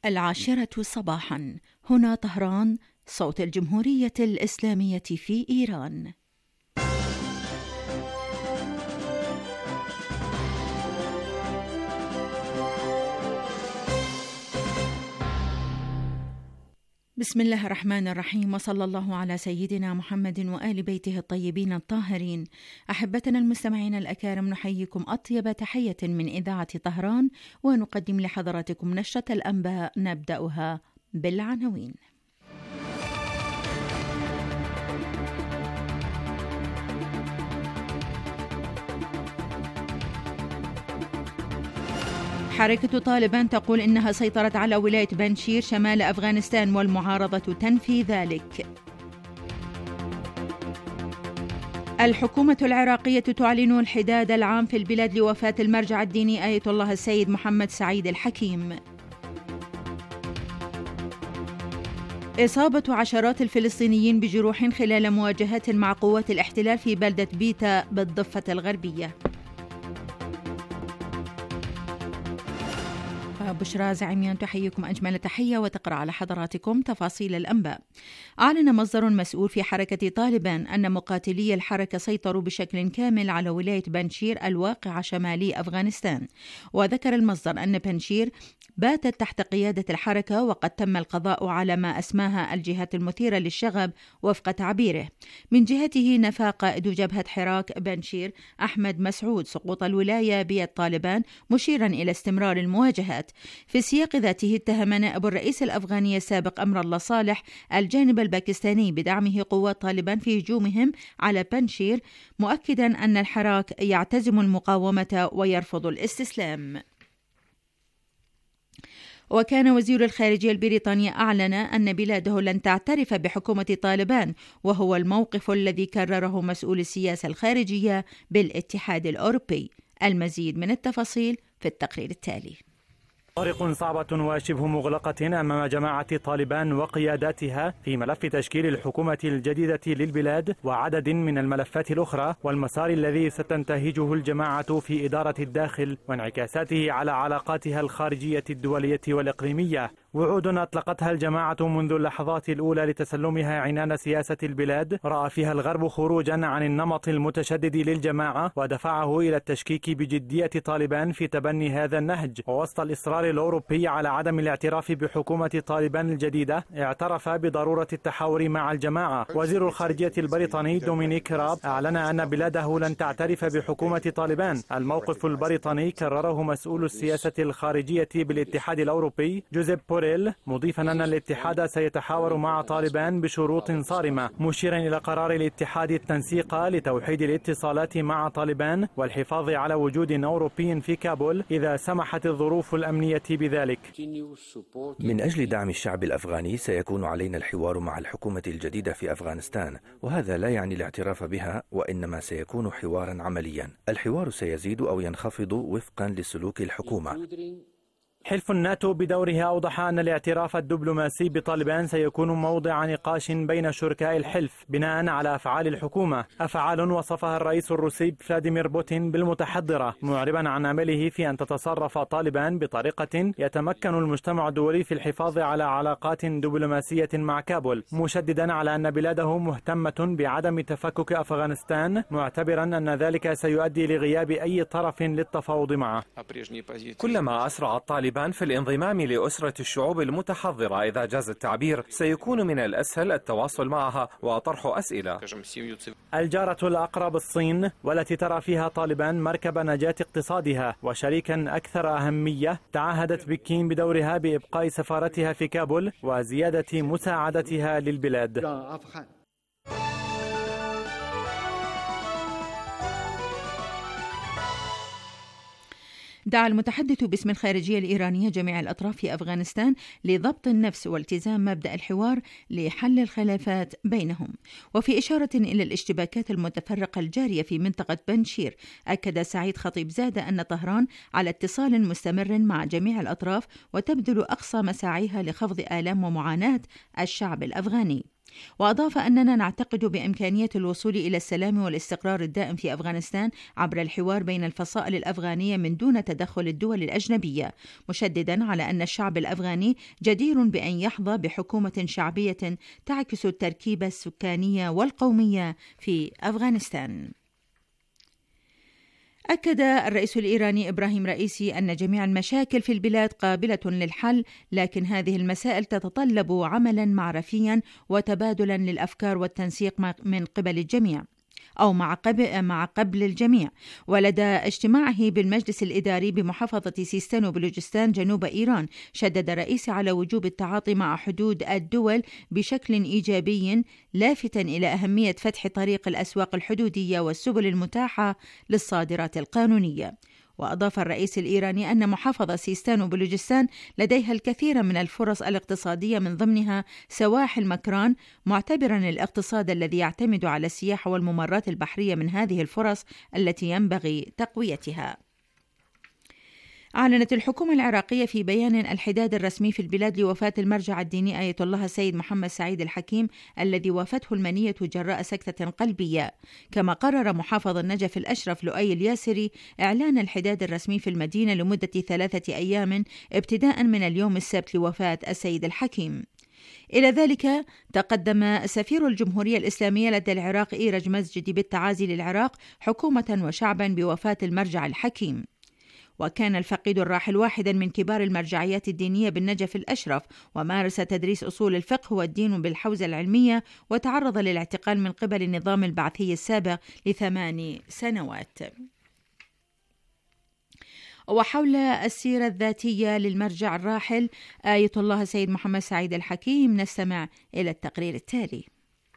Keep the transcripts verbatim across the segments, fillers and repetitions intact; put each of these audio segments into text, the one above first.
العاشرة صباحا، هنا طهران، صوت الجمهورية الإسلامية في إيران. بسم الله الرحمن الرحيم، وصلى الله على سيدنا محمد وآل بيته الطيبين الطاهرين. أحبتنا المستمعين الأكارم، نحييكم أطيب تحية من إذاعة طهران، ونقدم لحضراتكم نشرة الأنباء نبدأها بالعناوين. حركة طالبان تقول إنها سيطرت على ولاية بنشير شمال أفغانستان، والمعارضة تنفي ذلك. الحكومة العراقية تعلن الحداد العام في البلاد لوفاة المرجع الديني آية الله السيد محمد سعيد الحكيم. إصابة عشرات الفلسطينيين بجروح خلال مواجهات مع قوات الاحتلال في بلدة بيتا بالضفة الغربية. بشرى زعيميان تحييكم أجمل تحية وتقرأ على حضراتكم تفاصيل الأنباء. أعلن مصدر مسؤول في حركة طالبان أن مقاتلي الحركة سيطروا بشكل كامل على ولاية بنشير الواقعة شمالي أفغانستان. وذكر المصدر أن بنشير باتت تحت قيادة الحركة، وقد تم القضاء على ما أسماها الجهات المثيرة للشغب وفق تعبيره. من جهته نفى قائد جبهة حراك بنشير أحمد مسعود سقوط الولاية بيد طالبان، مشيرا إلى استمرار المواجهات. في السياق ذاته اتهم نائب الرئيس الأفغاني السابق أمر الله صالح الجانب الباكستاني بدعمه قوات طالبان في هجومهم على بنشير، مؤكدا أن الحراك يعتزم المقاومة ويرفض الاستسلام. وكان وزير الخارجية البريطاني أعلن أن بلاده لن تعترف بحكومة طالبان، وهو الموقف الذي كرره مسؤول السياسة الخارجية بالاتحاد الأوروبي. المزيد من التفاصيل في التقرير التالي. طريق صعبة وشبه مغلقة أمام جماعة طالبان وقياداتها في ملف تشكيل الحكومة الجديدة للبلاد وعدد من الملفات الأخرى، والمسار الذي ستنتهجه الجماعة في إدارة الداخل وانعكاساته على علاقاتها الخارجية الدولية والإقليمية. وعود أطلقتها الجماعة منذ اللحظات الأولى لتسلمها عنان سياسة البلاد، رأى فيها الغرب خروجا عن النمط المتشدد للجماعة ودفعه إلى التشكيك بجدية طالبان في تبني هذا النهج. ووسط الإصرار الأوروبي على عدم الاعتراف بحكومة طالبان الجديدة، اعترف بضرورة التحاور مع الجماعة. وزير الخارجية البريطاني دومينيك راب أعلن أن بلاده لن تعترف بحكومة طالبان. الموقف البريطاني كرره مسؤول السياسة الخارجية بالاتحاد الأوروبي جوزيب بوريل، مضيفا أن الاتحاد سيتحاور مع طالبان بشروط صارمة، مشيرا إلى قرار الاتحاد التنسيق لتوحيد الاتصالات مع طالبان والحفاظ على وجود أوروبي في كابول إذا سمحت الظروف الأمنية بذلك. من أجل دعم الشعب الأفغاني سيكون علينا الحوار مع الحكومة الجديدة في أفغانستان، وهذا لا يعني الاعتراف بها، وإنما سيكون حوارا عمليا. الحوار سيزيد أو ينخفض وفقا لسلوك الحكومة. حلف الناتو بدوره أوضح أن الاعتراف الدبلوماسي بطالبان سيكون موضع نقاش بين شركاء الحلف بناء على أفعال الحكومة، أفعال وصفها الرئيس الروسي فلاديمير بوتين بالمتحضرة، معربا عن أمله في أن تتصرف طالبان بطريقة يتمكن المجتمع الدولي في الحفاظ على علاقات دبلوماسية مع كابول، مشددا على أن بلاده مهتمة بعدم تفكك أفغانستان، معتبرا أن ذلك سيؤدي لغياب أي طرف للتفاوض معه. كلما أسرع الطالبان في الانضمام لأسرة الشعوب المتحضرة، إذا جاز التعبير، سيكون من الأسهل التواصل معها وطرح أسئلة. الجارة الأقرب الصين، والتي ترى فيها طالبان مركب نجاة اقتصادها وشريكا أكثر أهمية، تعهدت بكين بدورها بإبقاء سفارتها في كابول وزيادة مساعدتها للبلاد. دعا المتحدث باسم الخارجية الإيرانية جميع الأطراف في أفغانستان لضبط النفس والتزام مبدأ الحوار لحل الخلافات بينهم. وفي إشارة إلى الاشتباكات المتفرقة الجارية في منطقة بنشير، أكد سعيد خطيب زادة أن طهران على اتصال مستمر مع جميع الأطراف وتبذل أقصى مساعيها لخفض آلام ومعاناة الشعب الأفغاني. وأضاف أننا نعتقد بإمكانية الوصول إلى السلام والاستقرار الدائم في أفغانستان عبر الحوار بين الفصائل الأفغانية من دون تدخل الدول الأجنبية، مشددا على أن الشعب الأفغاني جدير بأن يحظى بحكومة شعبية تعكس التركيبة السكانية والقومية في أفغانستان. أكد الرئيس الإيراني إبراهيم رئيسي أن جميع المشاكل في البلاد قابلة للحل، لكن هذه المسائل تتطلب عملا معرفيا وتبادلا للأفكار والتنسيق من قبل الجميع أو مع قبل, مع قبل الجميع. ولدى اجتماعه بالمجلس الإداري بمحافظة سيستان وبلوجستان جنوب إيران، شدد الرئيس على وجوب التعاطي مع حدود الدول بشكل إيجابي، لافتا إلى أهمية فتح طريق الأسواق الحدودية والسبل المتاحة للصادرات القانونية. وأضاف الرئيس الإيراني أن محافظة سيستان وبلوجستان لديها الكثير من الفرص الاقتصادية من ضمنها سواحل مكران، معتبرا الاقتصاد الذي يعتمد على السياحة والممرات البحرية من هذه الفرص التي ينبغي تقويتها. أعلنت الحكومة العراقية في بيان الحداد الرسمي في البلاد لوفاة المرجع الديني آية الله السيد محمد سعيد الحكيم الذي وافته المنية جراء سكتة قلبية. كما قرر محافظ النجف الأشرف لؤي الياسري إعلان الحداد الرسمي في المدينة لمدة ثلاثة أيام ابتداء من اليوم السبت لوفاة السيد الحكيم. إلى ذلك تقدم سفير الجمهورية الإسلامية لدى العراق إيرج مسجدي بالتعازي للعراق حكومة وشعبا بوفاة المرجع الحكيم. وكان الفقيد الراحل واحدا من كبار المرجعيات الدينية بالنجف الأشرف، ومارس تدريس أصول الفقه والدين بالحوزة العلمية، وتعرض للاعتقال من قبل النظام البعثي السابق لثمان سنوات. وحول السيرة الذاتية للمرجع الراحل آية الله السيد محمد سعيد الحكيم نستمع إلى التقرير التالي.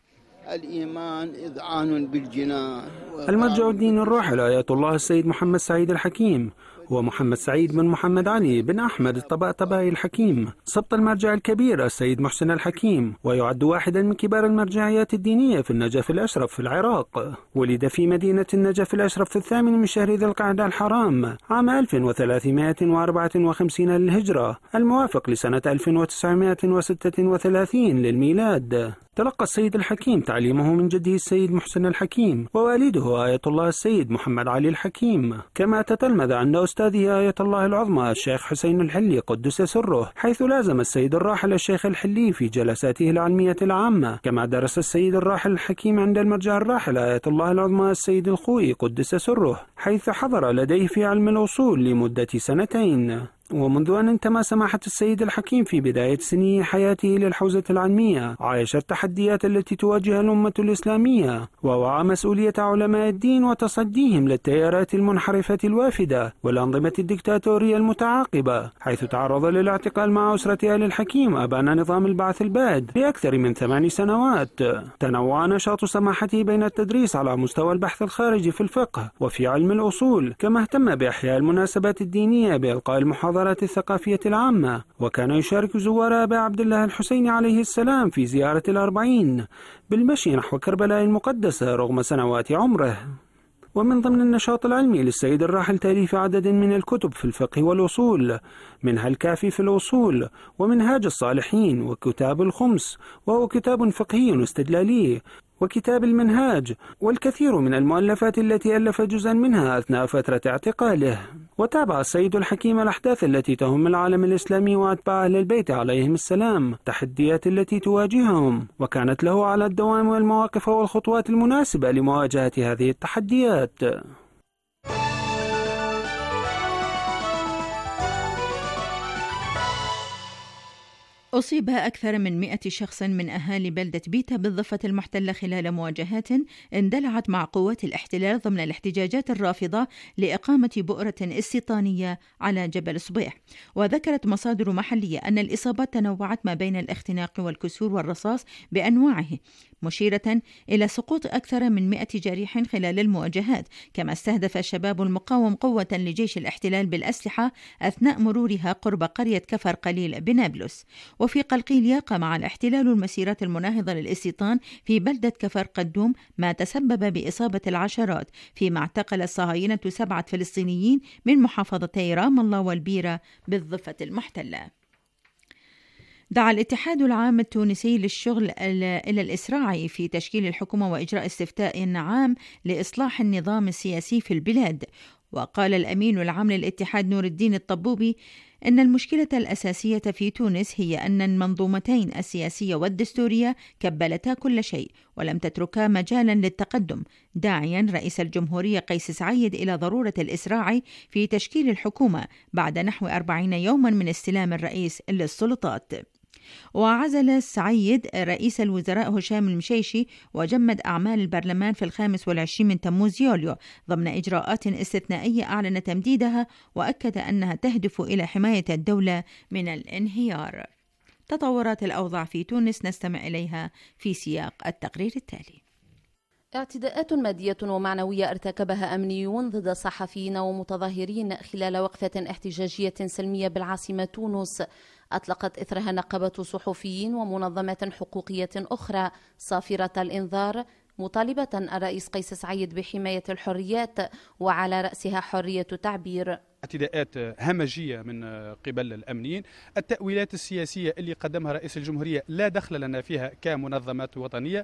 الإيمان إذعان بالجنان. المرجع الديني الراحل آية الله السيد محمد سعيد الحكيم هو محمد سعيد بن محمد علي بن أحمد الطباطبائي الحكيم، سبط المرجع الكبير السيد محسن الحكيم، ويعد واحدا من كبار المرجعيات الدينية في النجف الأشرف في العراق. ولد في مدينة النجف الأشرف في الثامن من شهر ذي القعدة الحرام عام ألف وثلاثمائة وأربعة وخمسين للهجرة، الموافق لسنة ألف وتسعمائة وستة وثلاثين للميلاد. تلقى السيد الحكيم تعليمه من جده السيد محسن الحكيم ووالده آية الله السيد محمد علي الحكيم، كما تتلمذ عند أستاذه آية الله العظمى الشيخ حسين الحلي قدس سره، حيث لازم السيد الراحل الشيخ الحلي في جلساته العلمية العامة. كما درس السيد الراحل الحكيم عند المرجع الراحل آية الله العظمى السيد الخوي قدس سره، حيث حضر لديه في علم الأصول لمدة سنتين. ومنذ أن انتمى سماحة السيد الحكيم في بداية سني حياته للحوزة العلمية، عايش التحديات التي تواجه الأمة الإسلامية، ووعى مسؤولية علماء الدين وتصديهم للتيارات المنحرفة الوافدة والأنظمة الدكتاتورية المتعاقبة، حيث تعرض للاعتقال مع أسرة آل الحكيم أبان نظام البعث الباد لأكثر من ثمان سنوات. تنوع نشاط سماحته بين التدريس على مستوى البحث الخارجي في الفقه وفي علم الأصول، كما اهتم بإحياء المناسبات الدينية بإلقاء المحاضرات الثقافية العامة، وكان يشارك زوار أبا عبد الله الحسين عليه السلام في زيارة الأربعين بالمشي نحو كربلاء المقدسة رغم سنوات عمره. ومن ضمن النشاط العلمي للسيد الراحل تأليف عدد من الكتب في الفقه والأصول، منها الكافي في الأصول ومنهاج الصالحين وكتاب الخمس وهو كتاب فقهي استدلالي، وكتاب المنهاج، والكثير من المؤلفات التي ألف جزءا منها أثناء فترة اعتقاله. وتابع السيد الحكيم الأحداث التي تهم العالم الإسلامي وأتباع أهل البيت عليهم السلام، التحديات التي تواجههم، وكانت له على الدوام والمواقف والخطوات المناسبة لمواجهة هذه التحديات. أصيب أكثر من مئة شخص من أهالي بلدة بيتا بالضفة المحتلة خلال مواجهات اندلعت مع قوات الاحتلال ضمن الاحتجاجات الرافضة لإقامة بؤرة استيطانية على جبل صبيح. وذكرت مصادر محلية أن الإصابات تنوعت ما بين الاختناق والكسور والرصاص بأنواعه، مشيرة إلى سقوط أكثر من مئة جريح خلال المواجهات. كما استهدف الشباب المقاوم قوة لجيش الاحتلال بالأسلحة أثناء مرورها قرب قرية كفر قليل بنابلس. وفي قلقيلية قام الاحتلال المسيرات المناهضة للاستيطان في بلدة كفر قدوم، ما تسبب بإصابة العشرات، فيما اعتقل الصهاينة سبعة فلسطينيين من محافظتي رام الله والبيرة بالضفة المحتلة. دعا الاتحاد العام التونسي للشغل إلى الإسراع في تشكيل الحكومة وإجراء استفتاء عام لإصلاح النظام السياسي في البلاد. وقال الأمين العام للاتحاد نور الدين الطبوبي إن المشكلة الأساسية في تونس هي أن المنظومتين السياسية والدستورية كبلتا كل شيء ولم تتركا مجالا للتقدم، داعيا رئيس الجمهورية قيس سعيد إلى ضرورة الإسراع في تشكيل الحكومة بعد نحو أربعين يوما من استلام الرئيس للسلطات. وعزل سعيد رئيس الوزراء هشام المشيشي وجمد أعمال البرلمان في الخامس والعشرين من تموز يوليو ضمن إجراءات استثنائية أعلن تمديدها، وأكد أنها تهدف إلى حماية الدولة من الانهيار. تطورات الأوضاع في تونس نستمع إليها في سياق التقرير التالي. اعتداءات مادية ومعنوية ارتكبها أمنيون ضد صحفيين ومتظاهرين خلال وقفة احتجاجية سلمية بالعاصمة تونس أطلقت إثرها نقابة صحفيين ومنظمات حقوقية أخرى صافرة الإنذار، مطالبة الرئيس قيس سعيد بحماية الحريات وعلى رأسها حرية التعبير. اعتداءات همجية من قبل الأمنيين، التأويلات السياسية اللي قدمها رئيس الجمهورية لا دخل لنا فيها كمنظمات وطنية،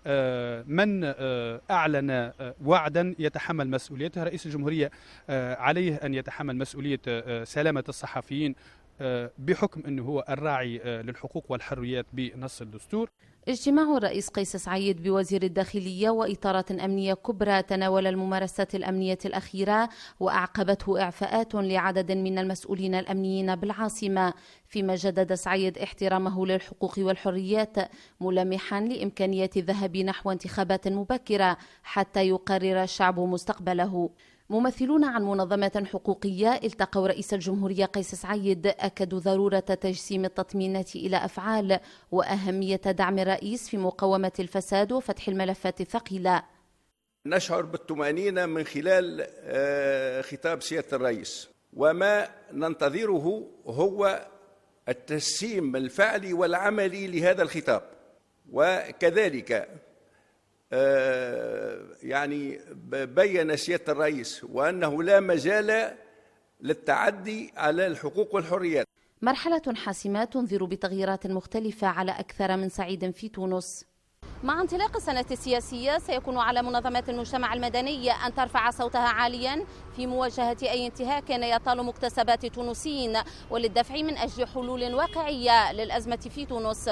من أعلن وعدا يتحمل مسؤوليته. رئيس الجمهورية عليه أن يتحمل مسؤولية سلامة الصحفيين بحكم أنه هو الراعي للحقوق والحريات بنص الدستور. اجتماع الرئيس قيس سعيد بوزير الداخلية وإطارات أمنية كبرى تناول الممارسات الأمنية الأخيرة وأعقبته إعفاءات لعدد من المسؤولين الأمنيين بالعاصمة، فيما جدد سعيد احترامه للحقوق والحريات ملمحا لإمكانية الذهاب نحو انتخابات مبكرة حتى يقرر الشعب مستقبله. ممثلون عن منظمات حقوقية التقوا رئيس الجمهورية قيس سعيد أكدوا ضرورة تجسيم التطمينات إلى أفعال وأهمية دعم الرئيس في مقاومة الفساد وفتح الملفات الثقيلة. نشعر بالطمأنينة من خلال خطاب سيادة الرئيس، وما ننتظره هو التجسيم الفعلي والعملي لهذا الخطاب. وكذلك يعني بيّن سيادة الرئيس وأنه لا مجال للتعدي على الحقوق والحريات. مرحلة حاسمة تنذر بتغييرات مختلفة على أكثر من صعيد في تونس. مع انطلاق السنة السياسية سيكون على منظمات المجتمع المدني أن ترفع صوتها عاليا في مواجهة أي انتهاك يطال مكتسبات التونسيين وللدفع من أجل حلول واقعية للأزمة في تونس.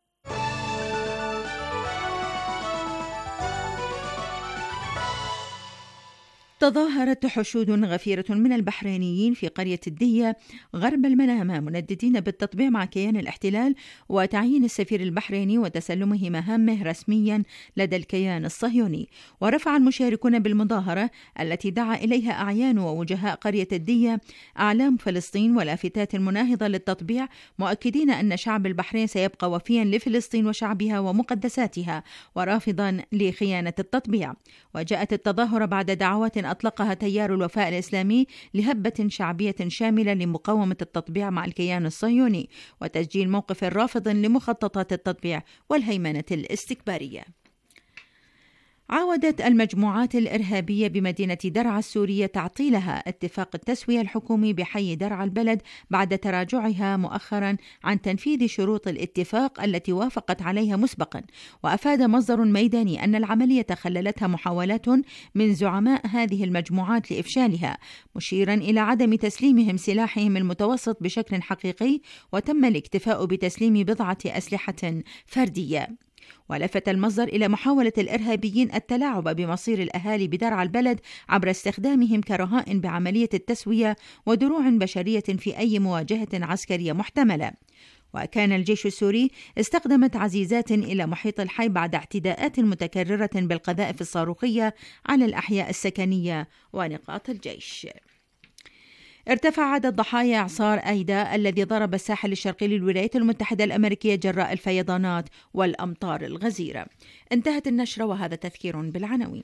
تظاهرت حشود غفيرة من البحرينيين في قرية الدية غرب المنامة منددين بالتطبيع مع كيان الاحتلال وتعيين السفير البحريني وتسلمه مهامه رسميا لدى الكيان الصهيوني. ورفع المشاركون بالمظاهرة التي دعا إليها أعيان ووجهاء قرية الدية أعلام فلسطين ولافتات مناهضة للتطبيع، مؤكدين أن شعب البحرين سيبقى وفيا لفلسطين وشعبها ومقدساتها ورافضا لخيانة التطبيع. وجاءت التظاهرة بعد دعوات أطلقها تيار الوفاء الإسلامي لهبة شعبية شاملة لمقاومة التطبيع مع الكيان الصهيوني وتسجيل موقف رافض لمخططات التطبيع والهيمنة الاستكبارية. عاودت المجموعات الإرهابية بمدينة درعا السورية تعطيلها اتفاق التسوية الحكومي بحي درعا البلد بعد تراجعها مؤخرا عن تنفيذ شروط الاتفاق التي وافقت عليها مسبقا. وأفاد مصدر ميداني أن العملية خللتها محاولات من زعماء هذه المجموعات لإفشالها، مشيرا إلى عدم تسليمهم سلاحهم المتوسط بشكل حقيقي، وتم الاكتفاء بتسليم بضعة أسلحة فردية. ولفت المصدر إلى محاولة الإرهابيين التلاعب بمصير الأهالي بدرعا البلد عبر استخدامهم كرهائن بعملية التسوية ودروع بشرية في أي مواجهة عسكرية محتملة. وكان الجيش السوري استخدم تعزيزات إلى محيط الحي بعد اعتداءات متكررة بالقذائف الصاروخية على الأحياء السكنية ونقاط الجيش. ارتفع عدد ضحايا إعصار أيدا الذي ضرب الساحل الشرقي للولايات المتحدة الأمريكية جراء الفيضانات والأمطار الغزيرة. انتهت النشرة وهذا تذكير بالعناوين.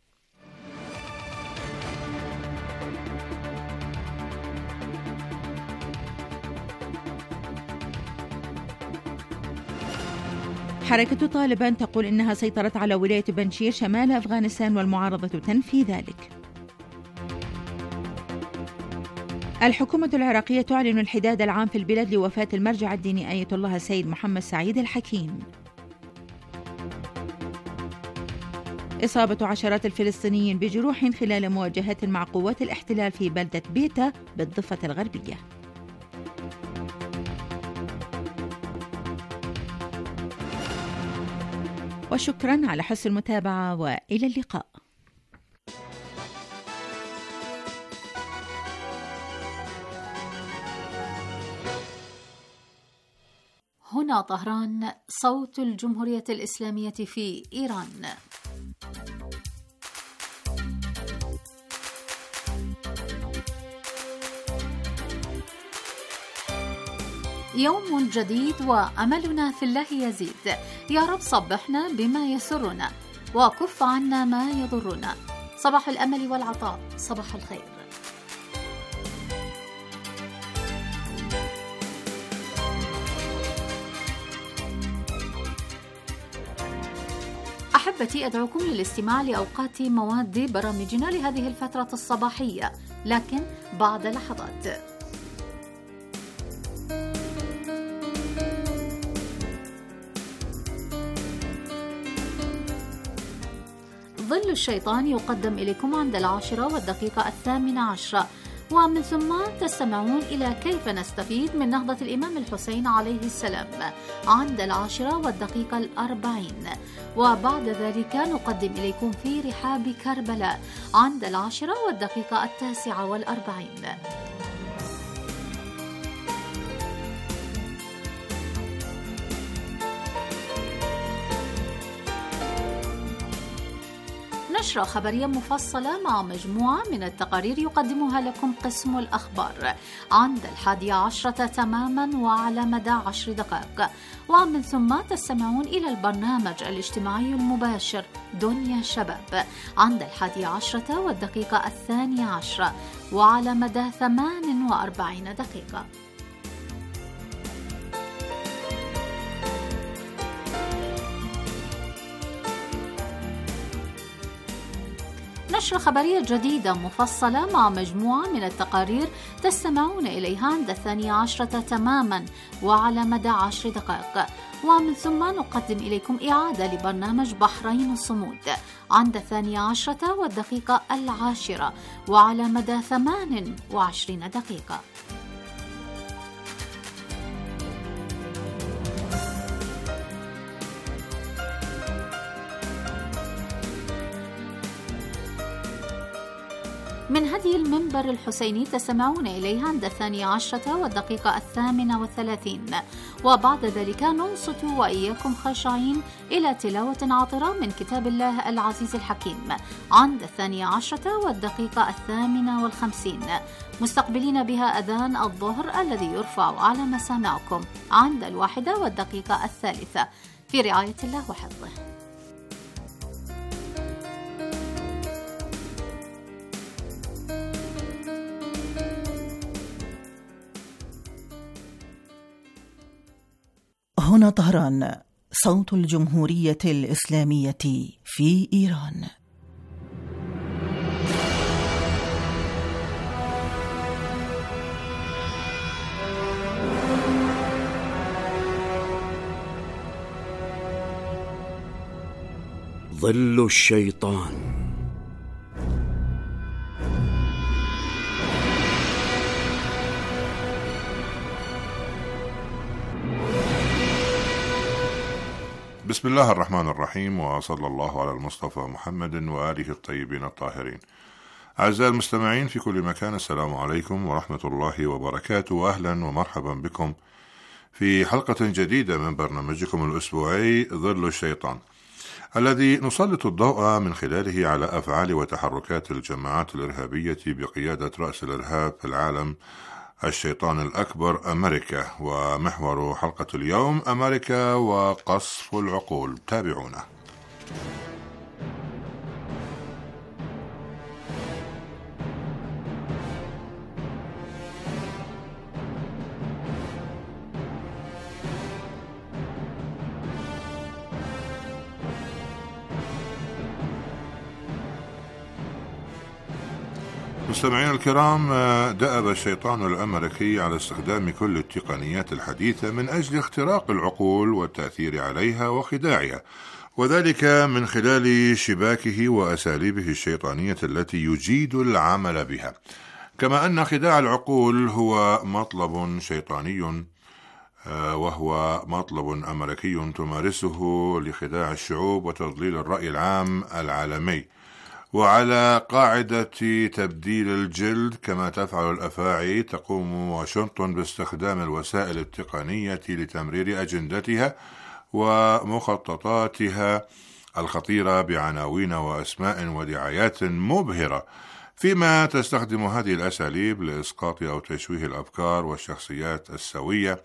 حركة طالبان تقول إنها سيطرت على ولاية بنشير شمال أفغانستان والمعارضة تنفي ذلك. الحكومة العراقية تعلن الحداد العام في البلاد لوفاة المرجع الديني آية الله السيد محمد سعيد الحكيم. إصابة عشرات الفلسطينيين بجروح خلال مواجهات مع قوات الاحتلال في بلدة بيتا بالضفة الغربية. وشكرا على حسن المتابعة وإلى اللقاء. هنا طهران، صوت الجمهورية الإسلامية في إيران. يوم جديد وأملنا في الله يزيد. يا رب صبحنا بما يسرنا وكف عنا ما يضرنا. صباح الأمل والعطاء، صباح الخير. أحبتي، أدعوكم للاستماع لأوقات مواد برامجنا لهذه الفترة الصباحية، لكن بعد لحظات. ظل الشيطان يقدم إليكم عند العاشرة والدقيقة الثامنة عشرة، ومن ثم تستمعون إلى كيف نستفيد من نهضة الإمام الحسين عليه السلام عند العاشرة والدقيقة الأربعين، وبعد ذلك نقدم إليكم في رحاب كربلاء عند العاشرة والدقيقة التاسعة والأربعين. نشرة خبرية مفصلة مع مجموعة من التقارير يقدمها لكم قسم الأخبار عند الحادية عشرة تماما وعلى مدى عشر دقائق، ومن ثم تستمعون إلى البرنامج الاجتماعي المباشر دنيا شباب عند الحادية عشرة والدقيقة الثانية عشرة وعلى مدى ثمان وأربعين دقيقة. نشرة خبرية جديدة مفصلة مع مجموعة من التقارير تستمعون إليها عند الثانية عشرة تماما وعلى مدى عشر دقائق، ومن ثم نقدم إليكم إعادة لبرنامج بحرين الصمود عند الثانية عشرة والدقيقة العاشرة وعلى مدى ثمان وعشرين دقيقة. من هدي المنبر الحسيني تستمعون إليها عند الثانية عشرة والدقيقة الثامنة والثلاثين، وبعد ذلك ننصت وإياكم خاشعين إلى تلاوة عاطرة من كتاب الله العزيز الحكيم عند الثانية عشرة والدقيقة الثامنة والخمسين، مستقبلين بها أذان الظهر الذي يرفع على مسامعكم عند الواحدة والدقيقة الثالثة في رعاية الله وحفظه. هنا طهران، صوت الجمهورية الإسلامية في إيران. ظل الشيطان. بسم الله الرحمن الرحيم، وصلى الله على المصطفى محمد وآله الطيبين الطاهرين. أعزائي المستمعين في كل مكان، السلام عليكم ورحمة الله وبركاته، وأهلا ومرحبا بكم في حلقة جديدة من برنامجكم الأسبوعي ظل الشيطان، الذي نسلط الضوء من خلاله على أفعال وتحركات الجماعات الإرهابية بقيادة رأس الإرهاب في العالم الشيطان الأكبر أمريكا. ومحور حلقة اليوم أمريكا وقصف العقول. تابعونا. مستمعينا الكرام، دأب الشيطان الأمريكي على استخدام كل التقنيات الحديثة من أجل اختراق العقول والتأثير عليها وخداعها، وذلك من خلال شباكه وأساليبه الشيطانية التي يجيد العمل بها. كما أن خداع العقول هو مطلب شيطاني وهو مطلب أمريكي تمارسه لخداع الشعوب وتضليل الرأي العام العالمي، وعلى قاعدة تبديل الجلد كما تفعل الأفاعي، تقوم واشنطن باستخدام الوسائل التقنية لتمرير أجندتها ومخططاتها الخطيرة بعناوين وأسماء ودعايات مبهرة، فيما تستخدم هذه الأساليب لإسقاط أو تشويه الأفكار والشخصيات السوية.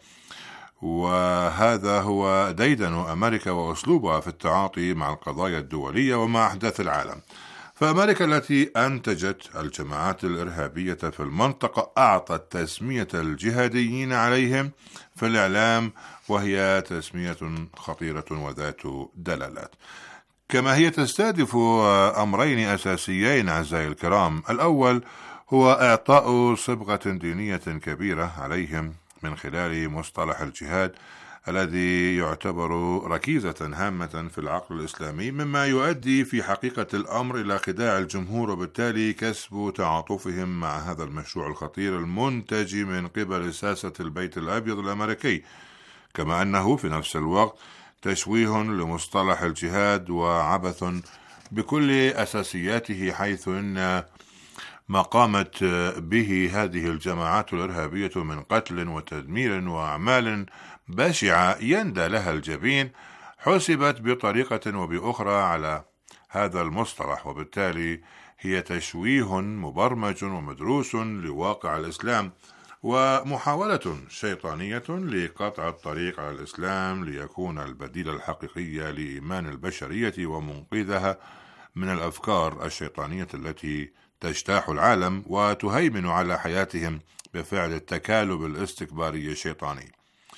وهذا هو ديدن أمريكا وأسلوبها في التعاطي مع القضايا الدولية ومع أحداث العالم. فأمريكا التي أنتجت الجماعات الإرهابية في المنطقة أعطت تسمية الجهاديين عليهم في الإعلام، وهي تسمية خطيرة وذات دلالات. كما هي تستهدف أمرين أساسيين أعزائي الكرام. الأول هو إعطاء صبغة دينية كبيرة عليهم من خلال مصطلح الجهاد الذي يعتبر ركيزة هامة في العقل الإسلامي، مما يؤدي في حقيقة الأمر إلى خداع الجمهور وبالتالي كسب تعاطفهم مع هذا المشروع الخطير المنتج من قبل ساسة البيت الأبيض الأمريكي. كما أنه في نفس الوقت تشويه لمصطلح الجهاد وعبث بكل أساسياته، حيث أن ما قامت به هذه الجماعات الإرهابية من قتل وتدمير وأعمال بشعة يندى لها الجبين حسبت بطريقة وبأخرى على هذا المصطلح، وبالتالي هي تشويه مبرمج ومدروس لواقع الإسلام ومحاولة شيطانية لقطع الطريق على الإسلام ليكون البديل الحقيقي لإيمان البشرية ومنقذها من الأفكار الشيطانية التي تجتاح العالم وتهيمن على حياتهم بفعل التكالب الاستكباري الشيطاني.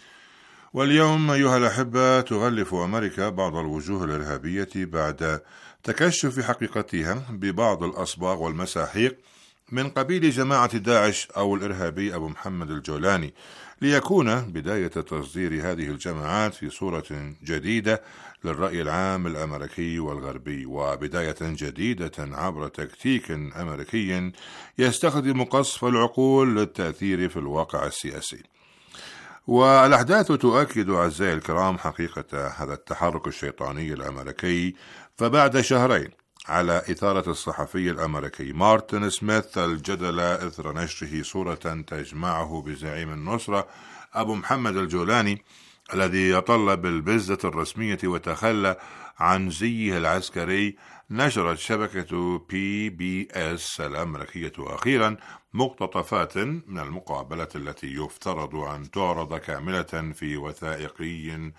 واليوم أيها الأحبة تغلف أمريكا بعض الوجوه الإرهابية بعد تكشف حقيقتها ببعض الأصباغ والمساحيق من قبيل جماعة داعش أو الإرهابي أبو محمد الجولاني، ليكون بداية تصدير هذه الجماعات في صورة جديدة للرأي العام الأمريكي والغربي، وبداية جديدة عبر تكتيك أمريكي يستخدم قصف العقول للتأثير في الواقع السياسي. والأحداث تؤكد أعزائي الكرام حقيقة هذا التحرك الشيطاني الأمريكي. فبعد شهرين على إثارة الصحفي الأمريكي مارتن سميث الجدل إثر نشره صورة تجمعه بزعيم النصرة أبو محمد الجولاني الذي يطلب البزة الرسمية وتخلى عن زيه العسكري، نشرت شبكة بي بي اس الأمريكية أخيرا مقتطفات من المقابلة التي يفترض أن تعرض كاملة في وثائقي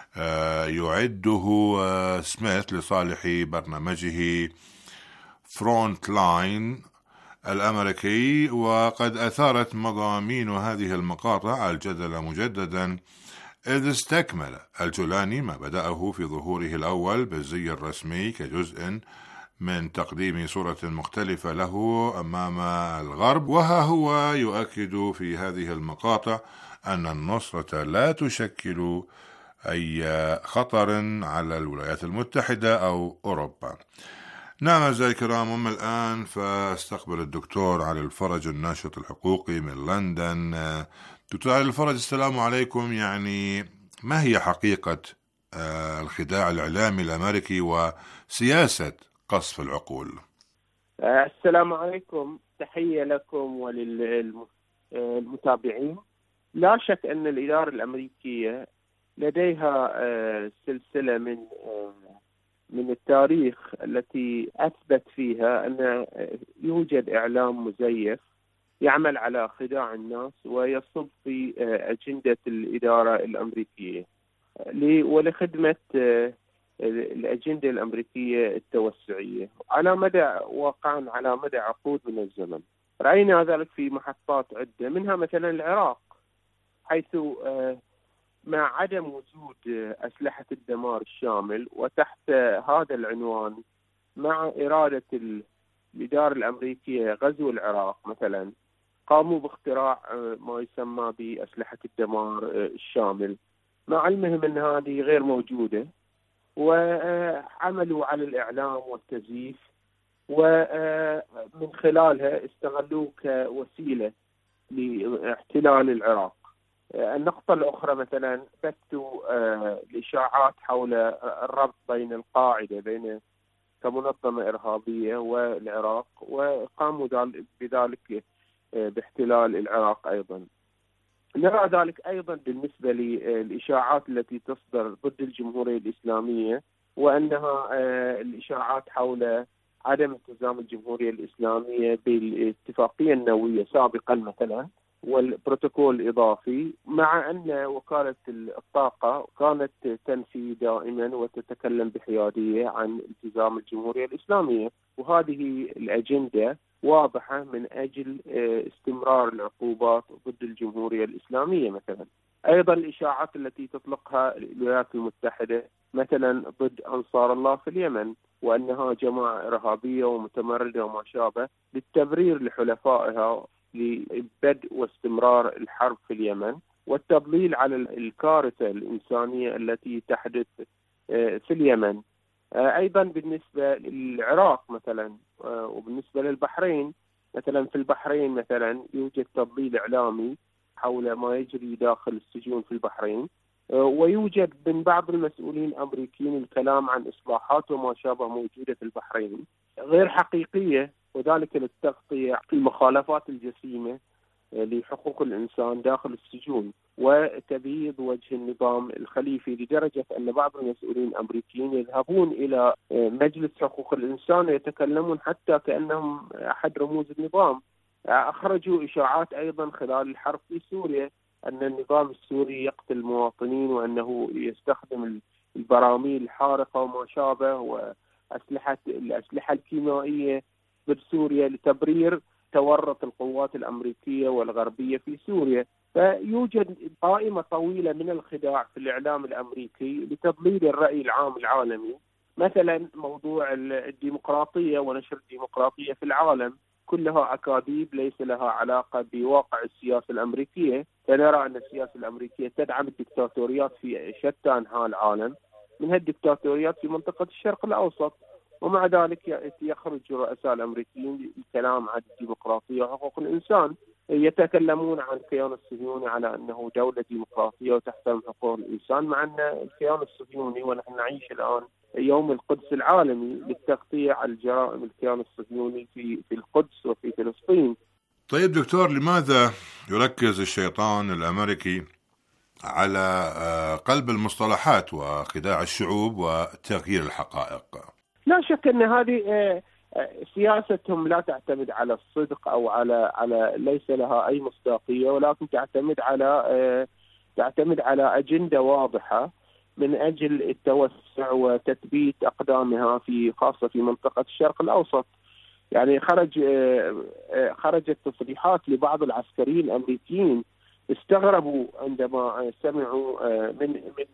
يعده سميث لصالح برنامجه فرونت لاين الأمريكي. وقد أثارت مضامين هذه المقاطع الجدل مجددا، إذ استكمل الجولاني ما بدأه في ظهوره الأول بالزي الرسمي كجزء من تقديم صورة مختلفة له أمام الغرب، وها هو يؤكد في هذه المقاطع أن النصرة لا تشكل أي خطر على الولايات المتحدة أو أوروبا. نعم أعزائي الكرام، أما الآن فاستقبل الدكتور علي الفرج الناشط الحقوقي من لندن. دكتور علي الفرج، السلام عليكم. يعني ما هي حقيقة الخداع الإعلامي الأمريكي وسياسة قصف العقول؟ السلام عليكم، تحية لكم وللمتابعين. لا شك أن الإدارة الأمريكية لديها سلسلة من من التاريخ التي أثبت فيها أن يوجد إعلام مزيف يعمل على خداع الناس ويصب في أجندة الإدارة الأمريكية ولخدمة الأجندة الأمريكية التوسعية على مدى واقعا على مدى عقود من الزمن. رأينا ذلك في محطات عدة، منها مثلا العراق، حيث مع عدم وجود أسلحة الدمار الشامل وتحت هذا العنوان مع إرادة الإدارة الأمريكية غزو العراق مثلا قاموا باختراع ما يسمى بأسلحة الدمار الشامل، مع علمهم أن هذه غير موجودة، وعملوا على الإعلام والتزييف، ومن خلالها استغلوه كوسيلة لاحتلال العراق. النقطة الأخرى مثلا بثوا الإشاعات حول الربط بين القاعدة بين كمنظمة إرهابية والعراق، وقاموا بذلك باحتلال العراق أيضا. نرى ذلك أيضا بالنسبة للإشاعات التي تصدر ضد الجمهورية الإسلامية، وأنها الإشاعات حول عدم التزام الجمهورية الإسلامية بالاتفاقية النووية سابقا مثلا والبروتوكول الإضافي، مع أن وكالة الطاقة كانت تنفي دائما وتتكلم بحيادية عن التزام الجمهورية الإسلامية، وهذه الأجندة واضحة من أجل استمرار العقوبات ضد الجمهورية الإسلامية مثلا. أيضا الإشاعات التي تطلقها الولايات المتحدة مثلا ضد أنصار الله في اليمن، وأنها جماعة إرهابية ومتمردة وما شابه، للتبرير لحلفائها لبدء واستمرار الحرب في اليمن، والتضليل على الكارثة الإنسانية التي تحدث في اليمن. أيضا بالنسبة للعراق مثلا وبالنسبة للبحرين مثلا، في البحرين مثلا يوجد تضليل إعلامي حول ما يجري داخل السجون في البحرين، ويوجد من بعض المسؤولين الأمريكيين الكلام عن إصلاحات وما شابه موجودة في البحرين غير حقيقية، وذلك للتغطية في المخالفات الجسيمة لحقوق الإنسان داخل السجون وتبييض وجه النظام الخليفي، لدرجة أن بعض المسؤولين الأمريكيين يذهبون إلى مجلس حقوق الإنسان ويتكلمون حتى كأنهم أحد رموز النظام. أخرجوا إشاعات أيضا خلال الحرب في سوريا أن النظام السوري يقتل مواطنين، وأنه يستخدم البراميل الحارقة وما شابه وأسلحة الأسلحة الكيميائية بسوريا لتبرير تورط القوات الأمريكية والغربية في سوريا. فيوجد قائمة طويلة من الخداع في الإعلام الأمريكي لتضليل الرأي العام العالمي. مثلا موضوع الديمقراطية ونشر الديمقراطية في العالم كلها أكاذيب ليس لها علاقة بواقع السياسة الأمريكية، فنرى أن السياسة الأمريكية تدعم الدكتاتوريات في شتى أنحاء العالم، منها الدكتاتوريات في منطقة الشرق الأوسط، ومع ذلك يخرج الرؤساء الأمريكيين الكلام عن الديمقراطية وحقوق الإنسان، يتكلمون عن الكيان الصهيوني على أنه دولة ديمقراطية وتحترم حقوق الإنسان، مع أن الكيان الصهيوني ونحن نعيش الآن يوم القدس العالمي للتغطية على الجرائم الكيان الصهيوني في في القدس وفي فلسطين. طيب دكتور، لماذا يركز الشيطان الأمريكي على قلب المصطلحات وخداع الشعوب وتغيير الحقائق؟ لا شك أن هذه سياستهم لا تعتمد على الصدق أو على على ليس لها أي مصداقية، ولكن تعتمد على تعتمد على أجندة واضحة من أجل التوسع وتثبيت أقدامها في خاصة في منطقة الشرق الأوسط. يعني خرج خرجت تصريحات لبعض العسكريين الأمريكيين استغربوا عندما سمعوا من من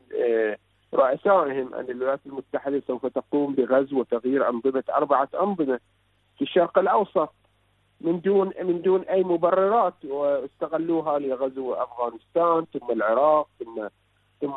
رؤسائهم أن الولايات المتحدة سوف تقوم بغزو وتغيير أنظمة أربعة أنظمة في الشرق الأوسط من دون من دون أي مبررات، واستغلوها لغزو أفغانستان ثم العراق ثم ثم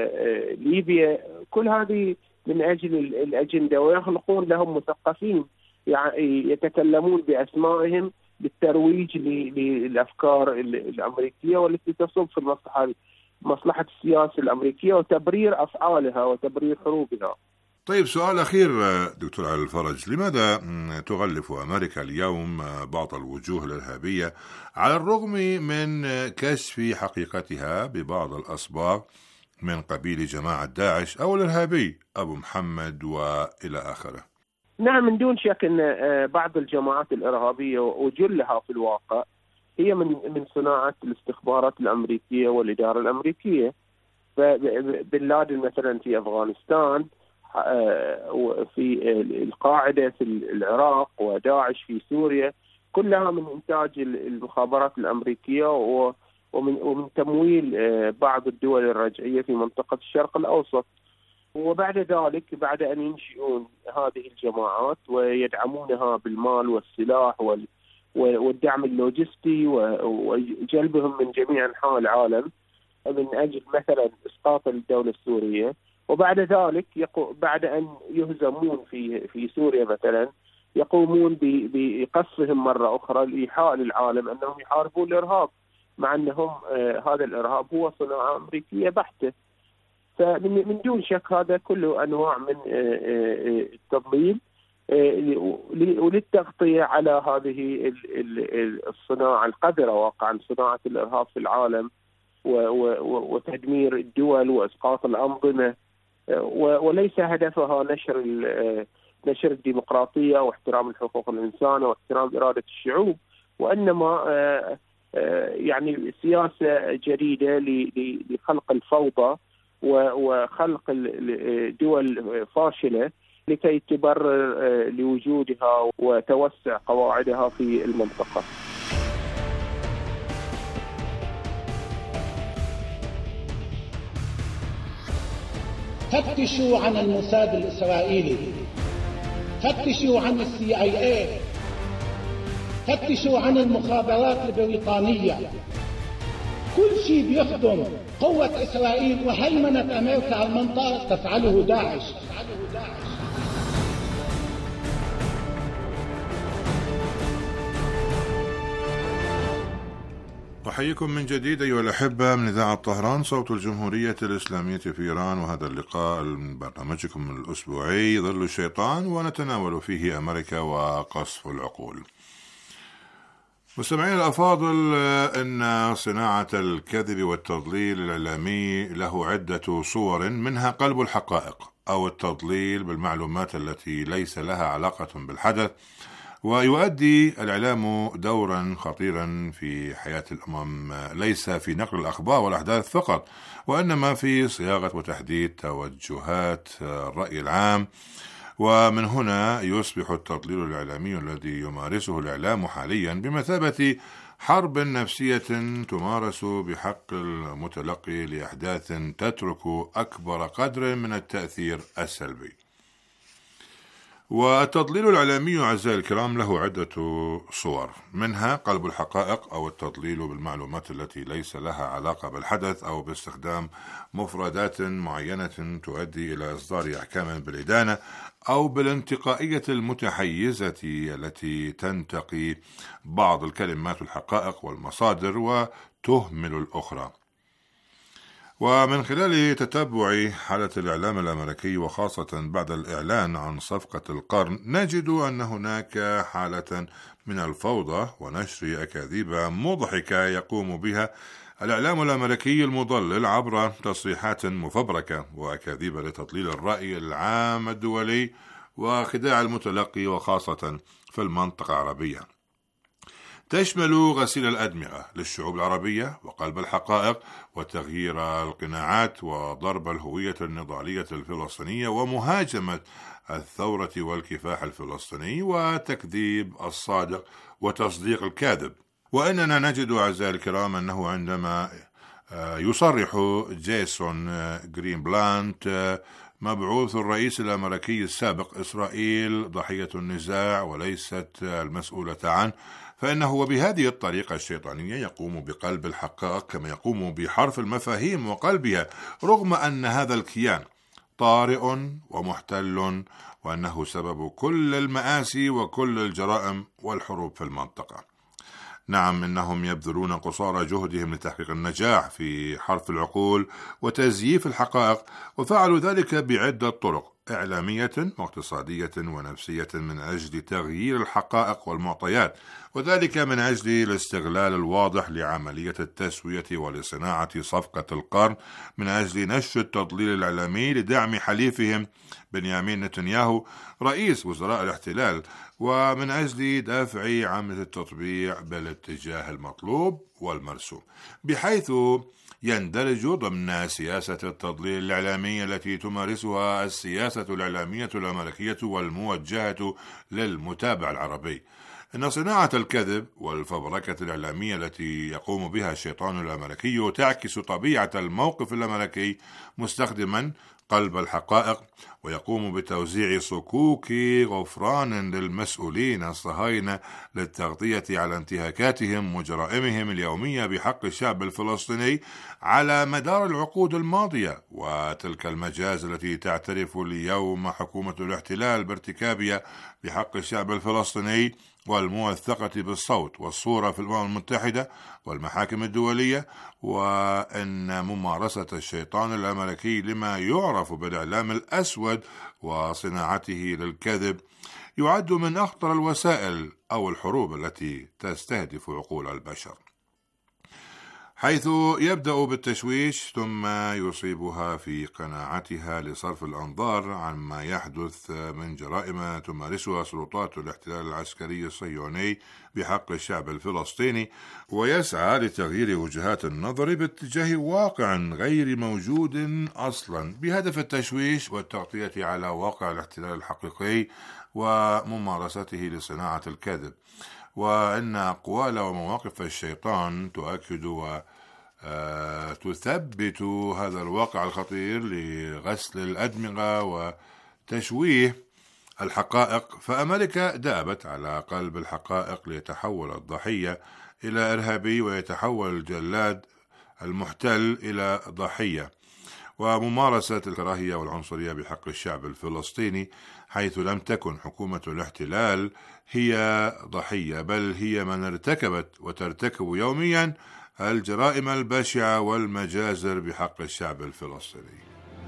ليبيا. كل هذه من أجل الأجندة، ويخلقون لهم مثقفين يعني يتكلمون بأسمائهم للترويج للأفكار الأمريكية والتي تصب في المصلحة مصلحة السياسة الأمريكية وتبرير أفعالها وتبرير حروبها. طيب سؤال أخير دكتور علي الفرج، لماذا تغلف أمريكا اليوم بعض الوجوه الإرهابية على الرغم من كشف حقيقتها ببعض الأصباغ من قبيل جماعة داعش أو الإرهابي أبو محمد وإلى آخره؟ نعم، من دون شك أن بعض الجماعات الإرهابية وجلها في الواقع هي من من صناعة الاستخبارات الأمريكية والإدارة الأمريكية. بن لادن مثلا في أفغانستان، في القاعدة في العراق، وداعش في سوريا، كلها من إنتاج المخابرات الأمريكية ومن ومن تمويل بعض الدول الرجعية في منطقة الشرق الأوسط. وبعد ذلك بعد أن ينشئون هذه الجماعات ويدعمونها بالمال والسلاح والدعم اللوجستي وجلبهم من جميع أنحاء العالم من أجل مثلا إسقاط الدولة السورية، وبعد ذلك بعد أن يهزمون في في سوريا مثلا يقومون بقصفهم مرة أخرى لإيحاء للعالم أنهم يحاربون الإرهاب، مع أنهم آه هذا الإرهاب هو صناعة أمريكية بحتة. فمن دون شك هذا كله أنواع من آه آه التضليل آه وللتغطية على هذه الصناعة القذرة واقعا، صناعة الإرهاب في العالم وتدمير الدول وإسقاط الأنظمة، وليس هدفها نشر نشر الديمقراطية واحترام الحقوق الإنسان واحترام إرادة الشعوب، وإنما يعني سياسة جديدة لخلق الفوضى وخلق دول فاشلة لكي تبرر لوجودها وتوسع قواعدها في المنطقة. فتشوا عن الموساد الإسرائيلي، فتشوا عن السي آي إيه، فتشوا عن المخابرات البريطانية. كل شيء بيخدم قوة إسرائيل وهيمنة أمريكا على المنطقة تفعله داعش. أحييكم من جديد أيها الأحبة من إذاعة طهران صوت الجمهورية الإسلامية في إيران، وهذا اللقاء من برنامجكم الأسبوعي ظل الشيطان، ونتناول فيه أمريكا وقصف العقول. مستمعين الأفاضل، إن صناعة الكذب والتضليل الإعلامي له عدة صور، منها قلب الحقائق أو التضليل بالمعلومات التي ليس لها علاقة بالحدث، ويؤدي الإعلام دورا خطيرا في حياة الأمم، ليس في نقل الأخبار والأحداث فقط، وإنما في صياغة وتحديد توجهات الرأي العام. ومن هنا يصبح التضليل الإعلامي الذي يمارسه الإعلام حاليا بمثابة حرب نفسية تمارس بحق المتلقي لأحداث تترك أكبر قدر من التأثير السلبي. والتضليل الإعلامي أعزائي الكرام له عدة صور، منها قلب الحقائق أو التضليل بالمعلومات التي ليس لها علاقة بالحدث، أو باستخدام مفردات معينة تؤدي إلى إصدار أحكام بالإدانة، أو بالانتقائية المتحيزة التي تنتقي بعض الكلمات والحقائق والمصادر وتهمل الأخرى. ومن خلال تتبع حالة الإعلام الأمريكي وخاصة بعد الإعلان عن صفقة القرن، نجد أن هناك حالة من الفوضى ونشر أكاذيب مضحكة يقوم بها الإعلام الأمريكي المضلل عبر تصريحات مفبركة وأكاذيب لتضليل الرأي العام الدولي وخداع المتلقي، وخاصة في المنطقة العربية. تشمل غسيل الأدمغة للشعوب العربية وقلب الحقائق وتغيير القناعات وضرب الهوية النضالية الفلسطينية ومهاجمة الثورة والكفاح الفلسطيني وتكذيب الصادق وتصديق الكاذب. وإننا نجد أعزائي الكرام أنه عندما يصرح جيسون جرينبلانت مبعوث الرئيس الأمريكي السابق إسرائيل ضحية النزاع وليست المسؤولة عنه، فإنه وبهذه الطريقة الشيطانية يقوم بقلب الحقائق كما يقوم بحرف المفاهيم وقلبها، رغم أن هذا الكيان طارئ ومحتل، وأنه سبب كل المآسي وكل الجرائم والحروب في المنطقة. نعم، إنهم يبذلون قصارى جهدهم لتحقيق النجاح في حرف العقول وتزييف الحقائق، وفعلوا ذلك بعدة طرق إعلامية واقتصادية ونفسية من أجل تغيير الحقائق والمعطيات، وذلك من أجل الاستغلال الواضح لعملية التسوية ولصناعة صفقة القرن، من أجل نشر التضليل الإعلامي لدعم حليفهم بنيامين نتنياهو رئيس وزراء الاحتلال، ومن أجل دافع عملية التطبيع بالاتجاه المطلوب والمرسوم، بحيث يندرج ضمن سياسة التضليل الإعلامي التي تمارسها السياسة الإعلامية الأمريكية والموجهة للمتابع العربي. إن صناعة الكذب والفبركة الإعلامية التي يقوم بها الشيطان الأمريكي تعكس طبيعة الموقف الأمريكي، مستخدما قلب الحقائق ويقوم بتوزيع صكوك غفران للمسؤولين الصهاينة للتغطية على انتهاكاتهم وجرائمهم اليومية بحق الشعب الفلسطيني على مدار العقود الماضية، وتلك المجازر التي تعترف اليوم حكومة الاحتلال بارتكابها بحق الشعب الفلسطيني والموثقة بالصوت والصورة في الأمم المتحدة والمحاكم الدولية، وأن ممارسة الشيطان الأمريكي لما يعرف بالإعلام الأسود وصناعته للكذب يعد من أخطر الوسائل أو الحروب التي تستهدف عقول البشر، حيث يبدأ بالتشويش ثم يصيبها في قناعتها لصرف الأنظار عما يحدث من جرائم تمارسها سلطات الاحتلال العسكري الصهيوني بحق الشعب الفلسطيني، ويسعى لتغيير وجهات النظر باتجاه واقع غير موجود أصلا بهدف التشويش والتغطية على واقع الاحتلال الحقيقي وممارسته لصناعة الكذب، وأن أقوال ومواقف الشيطان تؤكد وتثبت هذا الواقع الخطير لغسل الأدمغة وتشويه الحقائق. فأمريكا دابت على قلب الحقائق ليتحول الضحية إلى إرهابي ويتحول الجلاد المحتل إلى ضحية، وممارسة الكراهية والعنصرية بحق الشعب الفلسطيني، حيث لم تكن حكومة الاحتلال هي ضحية بل هي من ارتكبت وترتكب يوميا الجرائم البشعة والمجازر بحق الشعب الفلسطيني.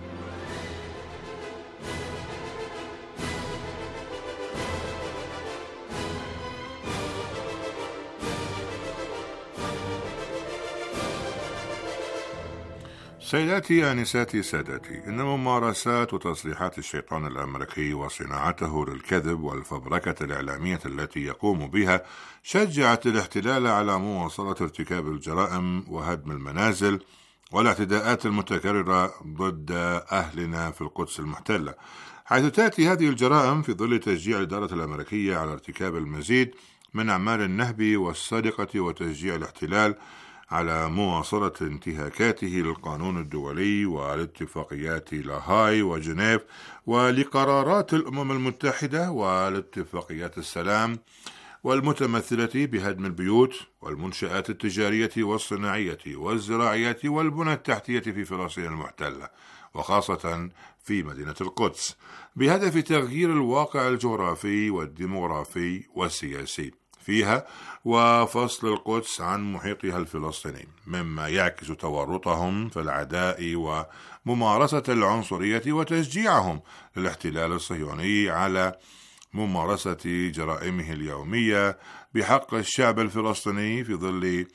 سيداتي آنساتي سادتي، إن ممارسات وتصريحات الشيطان الأمريكي وصناعته للكذب والفبركة الإعلامية التي يقوم بها شجعت الاحتلال على مواصلة ارتكاب الجرائم وهدم المنازل والاعتداءات المتكررة ضد أهلنا في القدس المحتلة، حيث تأتي هذه الجرائم في ظل تشجيع الإدارة الأمريكية على ارتكاب المزيد من أعمال النهب والسرقة وتشجيع الاحتلال على مواصلة انتهاكاته للقانون الدولي والاتفاقيات لاهاي وجنيف ولقرارات الأمم المتحدة والاتفاقيات السلام، والمتمثلة بهدم البيوت والمنشآت التجارية والصناعية والزراعية والبنى التحتية في فلسطين المحتلة وخاصة في مدينة القدس، بهدف تغيير الواقع الجغرافي والديمغرافي والسياسي فيها وفصل القدس عن محيطها الفلسطيني، مما يعكس تورطهم في العداء وممارسة العنصرية وتشجيعهم للاحتلال الصهيوني على ممارسة جرائمه اليومية بحق الشعب الفلسطيني في ظل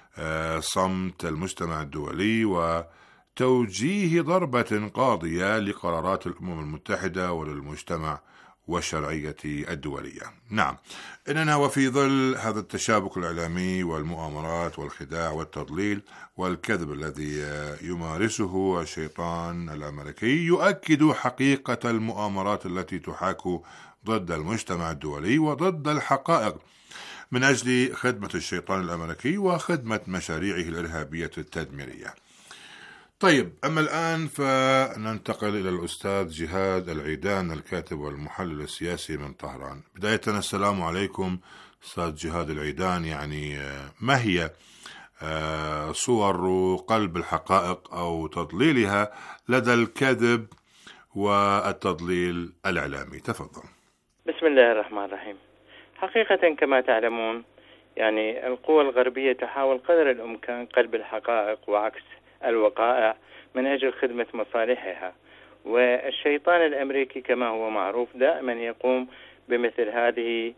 صمت المجتمع الدولي وتوجيه ضربة قاضية لقرارات الأمم المتحدة وللمجتمع والشرعية الدولية. نعم، إننا وفي ظل هذا التشابك الإعلامي والمؤامرات والخداع والتضليل والكذب الذي يمارسه الشيطان الأمريكي يؤكد حقيقة المؤامرات التي تحاك ضد المجتمع الدولي وضد الحقائق من أجل خدمة الشيطان الأمريكي وخدمة مشاريعه الإرهابية التدميرية. طيب، أما الآن فننتقل إلى الأستاذ جهاد العيدان، الكاتب والمحلل السياسي من طهران. بداية السلام عليكم أستاذ جهاد العيدان. يعني ما هي صور قلب الحقائق أو تضليلها لدى الكذب والتضليل الإعلامي؟ تفضل. بسم الله الرحمن الرحيم. حقيقة كما تعلمون يعني القوى الغربية تحاول قدر الإمكان قلب الحقائق وعكس الوقائع من أجل خدمة مصالحها، والشيطان الأمريكي كما هو معروف دائما يقوم بمثل هذه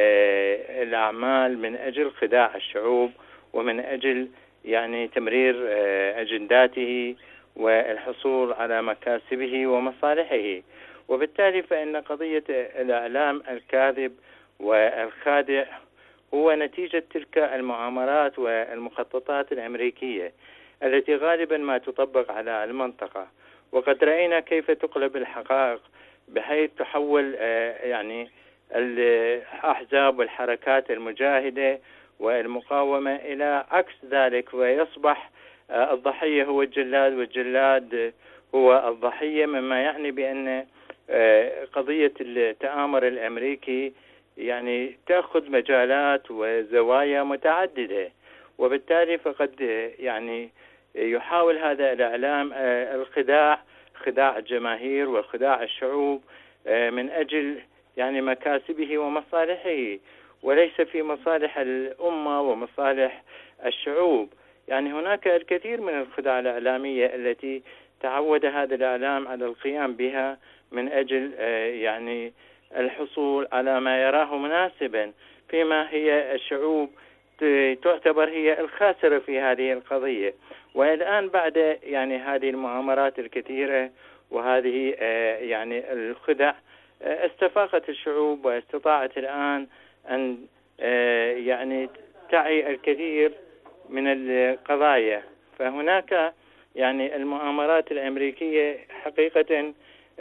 الأعمال من أجل خداع الشعوب ومن أجل يعني تمرير أجنداته والحصول على مكاسبه ومصالحه. وبالتالي فإن قضية الإعلام الكاذب والخادع هو نتيجة تلك المؤامرات والمخططات الأمريكية التي غالبا ما تطبق على المنطقة. وقد رأينا كيف تقلب الحقائق بحيث تحول يعني الأحزاب والحركات المجاهدة والمقاومة إلى عكس ذلك، ويصبح الضحية هو الجلاد والجلاد هو الضحية، مما يعني بأن قضية التآمر الأمريكي يعني تأخذ مجالات وزوايا متعددة، وبالتالي فقد يعني يحاول هذا الإعلام الخداع، خداع الجماهير وخداع الشعوب من أجل يعني مكاسبه ومصالحه، وليس في مصالح الأمة ومصالح الشعوب. يعني هناك الكثير من الخداع الإعلامية التي تعود هذا الإعلام على القيام بها من أجل يعني الحصول على ما يراه مناسبا، فيما هي الشعوب تعتبر هي الخاسرة في هذه القضية. والآن بعد يعني هذه المؤامرات الكثيرة وهذه يعني الخدع استفاقت الشعوب واستطاعت الآن أن يعني تعي الكثير من القضايا. فهناك يعني المؤامرات الأمريكية حقيقة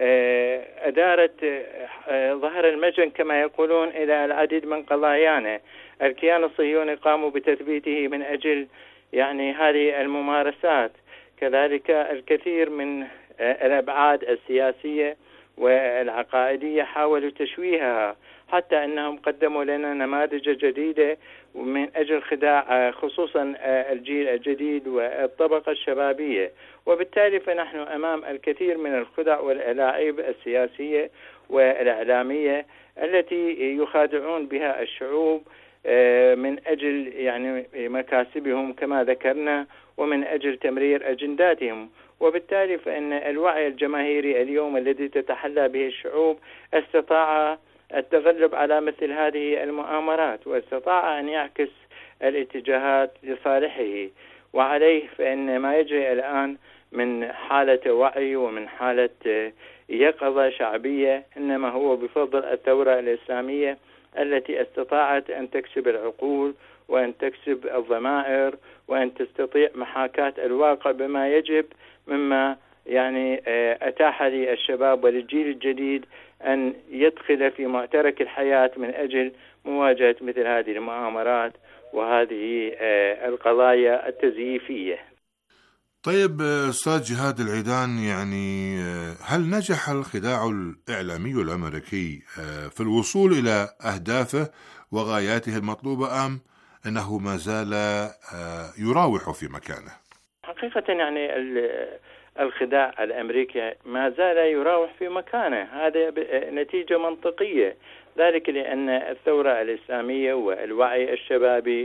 أدارت ظهر المجن كما يقولون إلى العديد من قضايانا. الكيان الصهيوني قاموا بتثبيته من أجل يعني هذه الممارسات، كذلك الكثير من الأبعاد السياسية والعقائدية حاولوا تشويهها، حتى أنهم قدموا لنا نماذج جديدة من أجل خداع خصوصا الجيل الجديد والطبقة الشبابية. وبالتالي فنحن أمام الكثير من الخدع والألاعيب السياسية والإعلامية التي يخادعون بها الشعوب من أجل يعني مكاسبهم كما ذكرنا، ومن أجل تمرير أجنداتهم. وبالتالي فإن الوعي الجماهيري اليوم الذي تتحلى به الشعوب استطاع التغلب على مثل هذه المؤامرات، واستطاع أن يعكس الاتجاهات لصالحه. وعليه فإن ما يجري الآن من حالة وعي ومن حالة يقظة شعبية إنما هو بفضل الثورة الإسلامية التي استطاعت أن تكسب العقول وأن تكسب الضمائر وأن تستطيع محاكاة الواقع بما يجب، مما يعني أتاح للشباب وللجيل الجديد أن يدخل في معترك الحياة من أجل مواجهة مثل هذه المؤامرات وهذه القضايا التزييفية. طيب أستاذ جهاد العيدان، يعني هل نجح الخداع الإعلامي الأمريكي في الوصول إلى أهدافه وغاياته المطلوبة، أم أنه ما زال يراوح في مكانه؟ حقيقة يعني الخداع الأمريكي ما زال يراوح في مكانه، هذا نتيجة منطقية، ذلك لأن الثورة الإسلامية والوعي الشبابي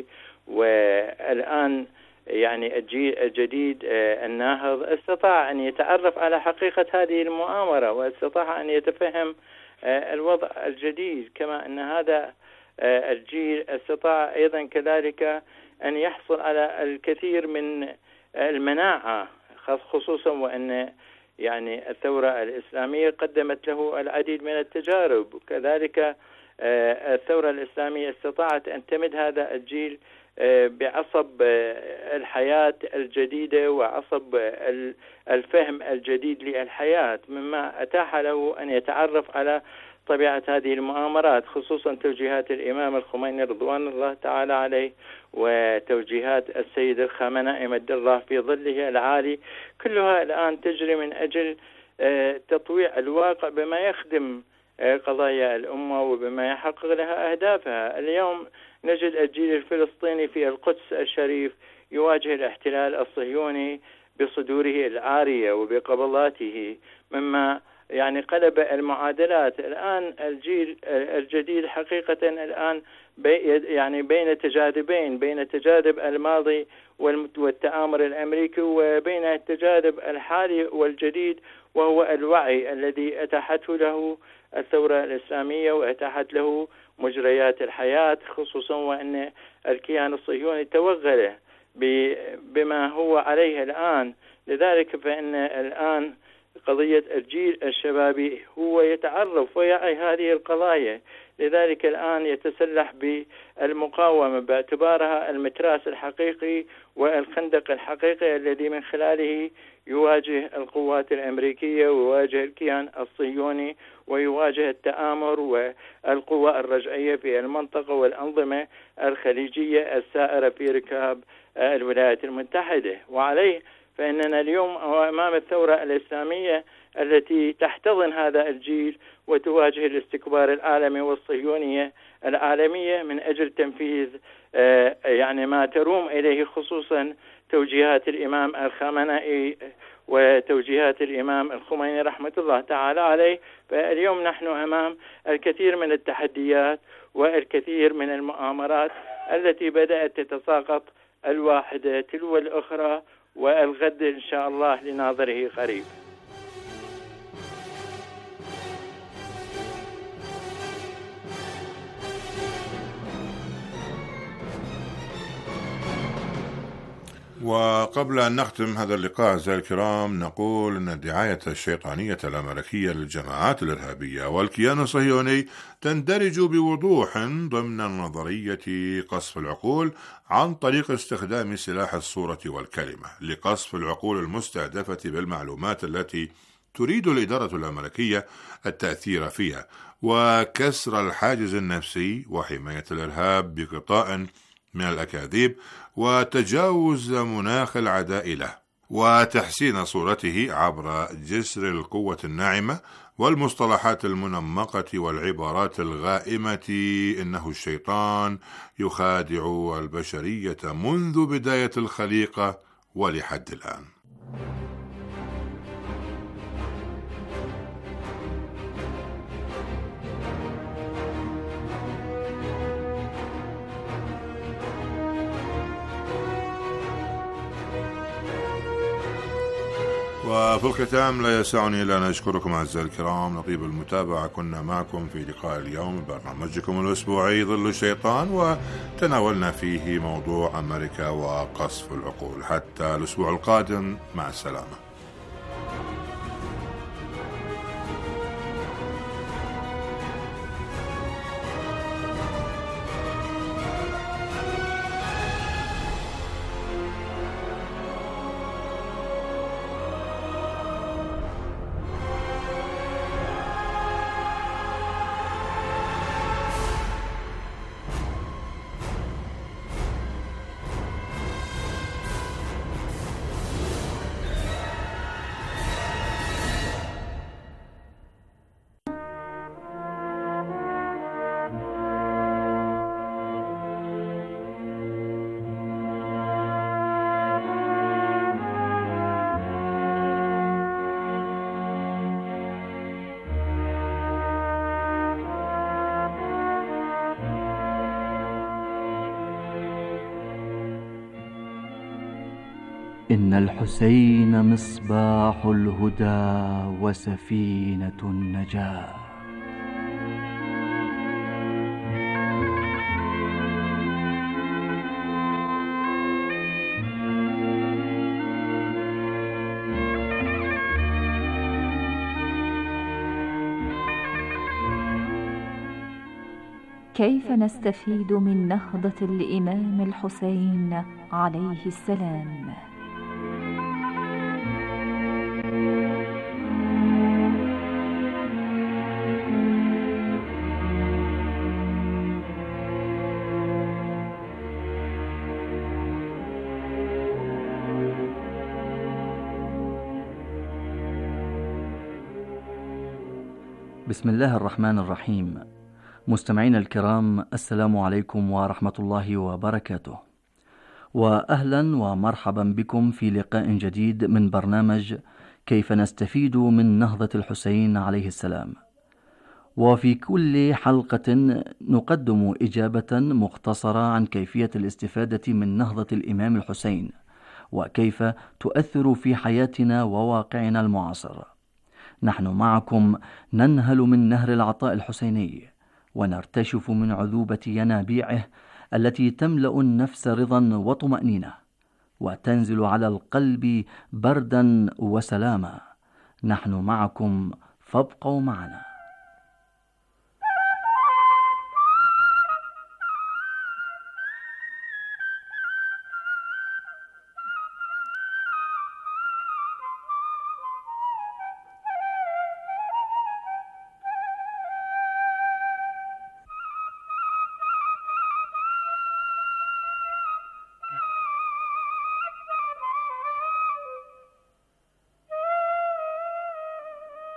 والآن يعني الجيل الجديد الناهض استطاع أن يتعرف على حقيقة هذه المؤامرة، واستطاع أن يتفهم الوضع الجديد، كما أن هذا الجيل استطاع أيضا كذلك أن يحصل على الكثير من المناعة، خصوصا وأن يعني الثورة الإسلامية قدمت له العديد من التجارب، وكذلك الثورة الإسلامية استطاعت أن تمد هذا الجيل بعصب الحياة الجديدة وعصب الفهم الجديد للحياة، مما أتاح له أن يتعرف على طبيعة هذه المؤامرات، خصوصا توجيهات الإمام الخميني رضوان الله تعالى عليه وتوجيهات السيد الخامنئي مد الله في ظله العالي، كلها الآن تجري من أجل تطويع الواقع بما يخدم قضايا الأمة وبما يحقق لها أهدافها. اليوم نجد الجيل الفلسطيني في القدس الشريف يواجه الاحتلال الصهيوني بصدوره العارية وبقبضاته، مما يعني قلب المعادلات. الآن الجيل الجديد حقيقة الآن بي يعني بين تجاذبين، بين تجاذب الماضي والتآمر الأمريكي وبين التجاذب الحالي والجديد، وهو الوعي الذي أتاحته له الثورة الإسلامية وأتاحت له مجريات الحياة، خصوصا وأن الكيان الصهيوني توغل بما هو عليه الآن. لذلك فإن الآن قضية الجيل الشبابي هو يتعرف ويعي هذه القضايا، لذلك الآن يتسلح بالمقاومة باعتبارها المتراس الحقيقي والخندق الحقيقي الذي من خلاله يواجه القوات الأمريكية ويواجه الكيان الصهيوني ويواجه التآمر والقوى الرجعية في المنطقة والأنظمة الخليجية السائرة في ركاب الولايات المتحدة. وعليه فإننا اليوم أمام الثورة الإسلامية التي تحتضن هذا الجيل وتواجه الاستكبار العالمي والصهيونية العالمية من أجل تنفيذ يعني ما تروم إليه، خصوصا توجيهات الإمام الخامنئي وتوجيهات الإمام الخميني رحمة الله تعالى عليه. فاليوم نحن أمام الكثير من التحديات والكثير من المؤامرات التي بدأت تتساقط الواحدة تلو الأخرى، والغد إن شاء الله لناظره قريب. وقبل أن نختم هذا اللقاء أعزائي الكرام، نقول أن الدعاية الشيطانية الأمريكية للجماعات الإرهابية والكيان الصهيوني تندرج بوضوح ضمن نظرية قصف العقول عن طريق استخدام سلاح الصورة والكلمة لقصف العقول المستهدفة بالمعلومات التي تريد الإدارة الأمريكية التأثير فيها، وكسر الحاجز النفسي وحماية الإرهاب بغطاء من الأكاذيب، وتجاوز مناخ العداء له، وتحسين صورته عبر جسر القوة الناعمة والمصطلحات المنمقة والعبارات الغائمة. إنه الشيطان يخادع البشرية منذ بداية الخليقة ولحد الآن. وفي الختام لا يسعني إلا أن أشكركم أعزائي الكرام لطيب المتابعة. كنا معكم في لقاء اليوم برنامجكم الأسبوعي ظل الشيطان، وتناولنا فيه موضوع أمريكا وقصف العقول. حتى الأسبوع القادم، مع السلامة. إن الحسين مصباح الهدى وسفينة النجاة. كيف نستفيد من نهضة الإمام الحسين عليه السلام؟ بسم الله الرحمن الرحيم. مستمعين الكرام، السلام عليكم ورحمة الله وبركاته، وأهلا ومرحبا بكم في لقاء جديد من برنامج كيف نستفيد من نهضة الحسين عليه السلام. وفي كل حلقة نقدم إجابة مختصرة عن كيفية الاستفادة من نهضة الإمام الحسين، وكيف تؤثر في حياتنا وواقعنا المعاصر. نحن معكم ننهل من نهر العطاء الحسيني، ونرتشف من عذوبة ينابيعه التي تملأ النفس رضا وطمأنينة، وتنزل على القلب بردا وسلاما. نحن معكم، فابقوا معنا.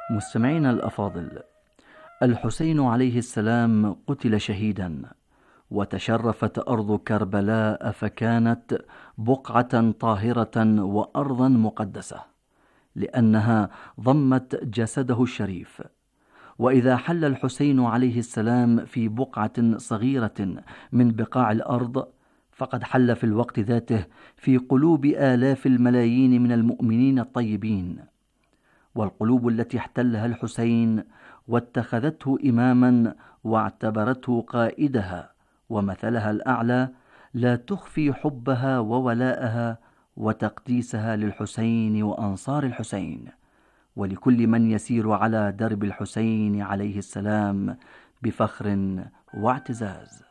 مستمعينا الأفاضل، الحسين عليه السلام قتل شهيدا، وتشرفت أرض كربلاء فكانت بقعة طاهرة وأرضا مقدسة، لأنها ضمت جسده الشريف. وإذا حل الحسين عليه السلام في بقعة صغيرة من بقاع الأرض، فقد حل في الوقت ذاته في قلوب آلاف الملايين من المؤمنين الطيبين. والقلوب التي احتلها الحسين واتخذته إماما واعتبرته قائدها ومثلها الأعلى لا تخفي حبها وولاءها وتقديسها للحسين وأنصار الحسين، ولكل من يسير على درب الحسين عليه السلام بفخر واعتزاز.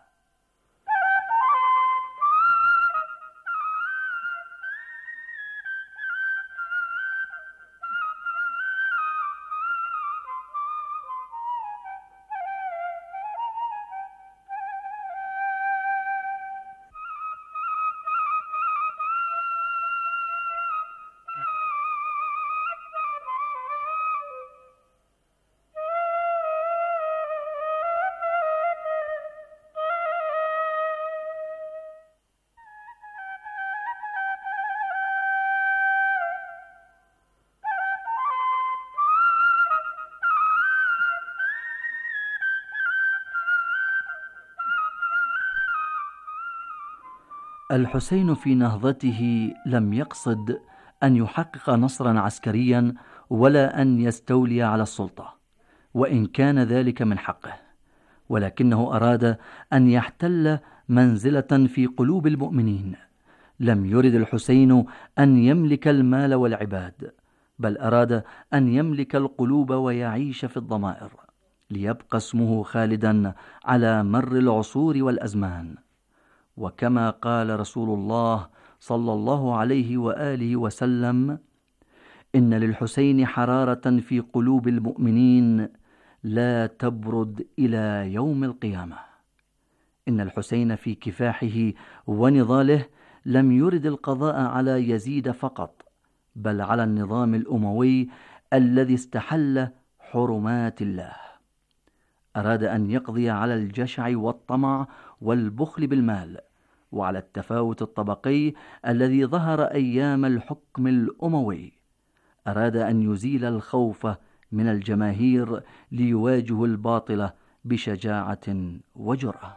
الحسين في نهضته لم يقصد أن يحقق نصرا عسكريا ولا أن يستولي على السلطة، وإن كان ذلك من حقه، ولكنه أراد أن يحتل منزلة في قلوب المؤمنين. لم يرد الحسين أن يملك المال والعباد، بل أراد أن يملك القلوب ويعيش في الضمائر، ليبقى اسمه خالدا على مر العصور والأزمان. وكما قال رسول الله صلى الله عليه وآله وسلم: إن للحسين حرارة في قلوب المؤمنين لا تبرد إلى يوم القيامة. إن الحسين في كفاحه ونضاله لم يرد القضاء على يزيد فقط، بل على النظام الأموي الذي استحل حرمات الله. أراد أن يقضي على الجشع والطمع والبخل بالمال، وعلى التفاوت الطبقي الذي ظهر أيام الحكم الأموي. أراد أن يزيل الخوف من الجماهير ليواجه الباطل بشجاعة وجرأة.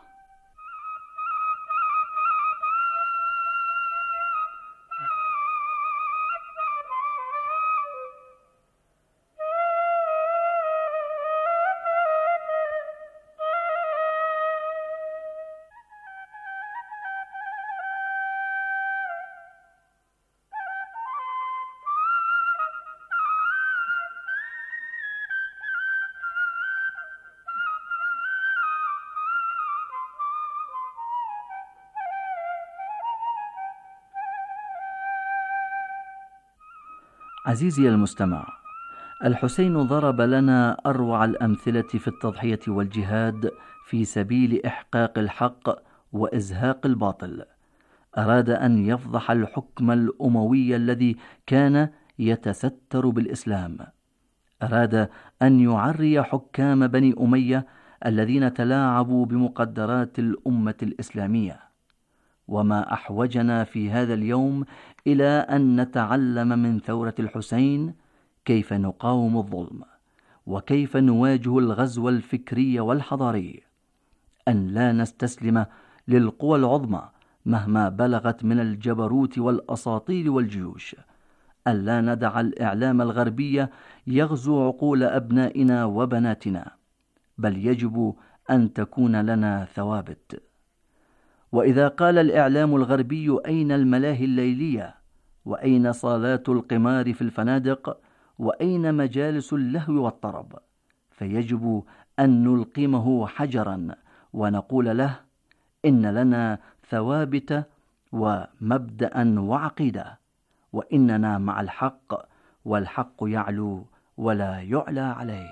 عزيزي المستمع، الحسين ضرب لنا أروع الأمثلة في التضحية والجهاد في سبيل إحقاق الحق وإزهاق الباطل. أراد أن يفضح الحكم الأموي الذي كان يتستر بالإسلام. أراد أن يعري حكام بني أمية الذين تلاعبوا بمقدرات الأمة الإسلامية. وما أحوجنا في هذا اليوم إلى أن نتعلم من ثورة الحسين كيف نقاوم الظلم، وكيف نواجه الغزو الفكري والحضاري، أن لا نستسلم للقوى العظمى مهما بلغت من الجبروت والأساطيل والجيوش، أن لا ندع الإعلام الغربي يغزو عقول أبنائنا وبناتنا، بل يجب أن تكون لنا ثوابت. وإذا قال الإعلام الغربي أين الملاهي الليلية، وأين صالات القمار في الفنادق، وأين مجالس اللهو والطرب، فيجب أن نلقمه حجرا ونقول له: إن لنا ثوابت ومبدأ وعقيدة، وإننا مع الحق، والحق يعلو ولا يعلى عليه.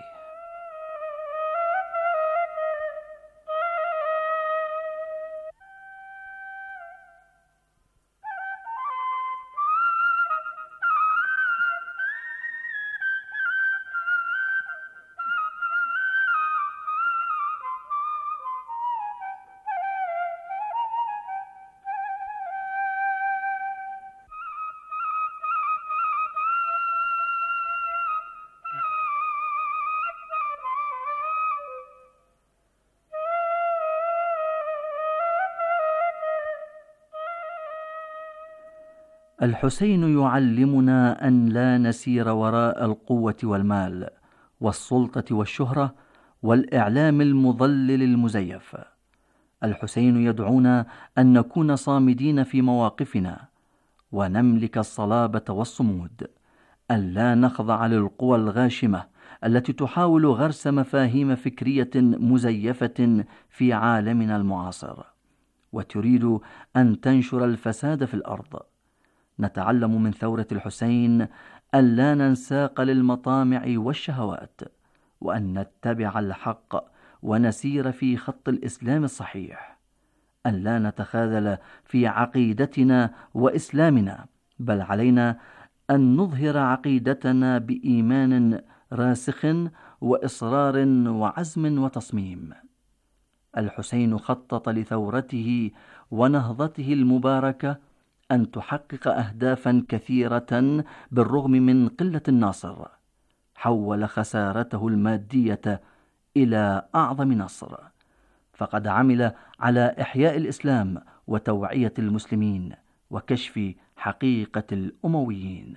الحسين يعلمنا أن لا نسير وراء القوة والمال والسلطة والشهرة والإعلام المضلل المزيف. الحسين يدعونا أن نكون صامدين في مواقفنا ونملك الصلابة والصمود، أن لا نخضع للقوى الغاشمة التي تحاول غرس مفاهيم فكرية مزيفة في عالمنا المعاصر وتريد أن تنشر الفساد في الأرض. نتعلم من ثورة الحسين أن لا ننساق للمطامع والشهوات، وأن نتبع الحق ونسير في خط الإسلام الصحيح، أن لا نتخاذل في عقيدتنا وإسلامنا، بل علينا أن نظهر عقيدتنا بإيمان راسخ وإصرار وعزم وتصميم. الحسين خطط لثورته ونهضته المباركة أن تحقق أهدافا كثيرة بالرغم من قلة الناصر. حول خسارته المادية إلى أعظم نصر، فقد عمل على إحياء الإسلام وتوعية المسلمين وكشف حقيقة الأمويين.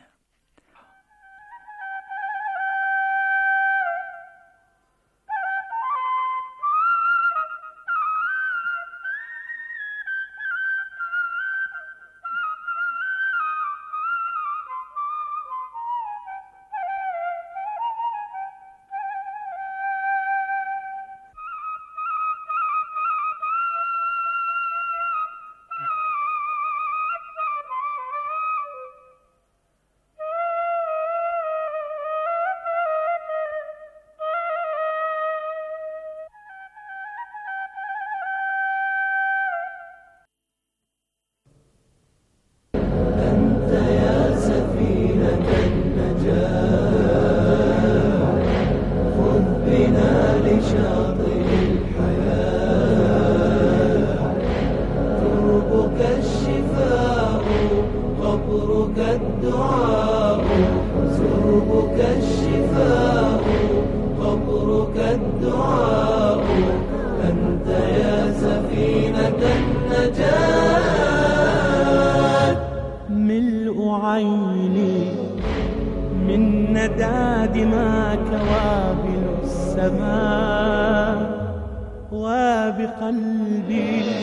وبقلبي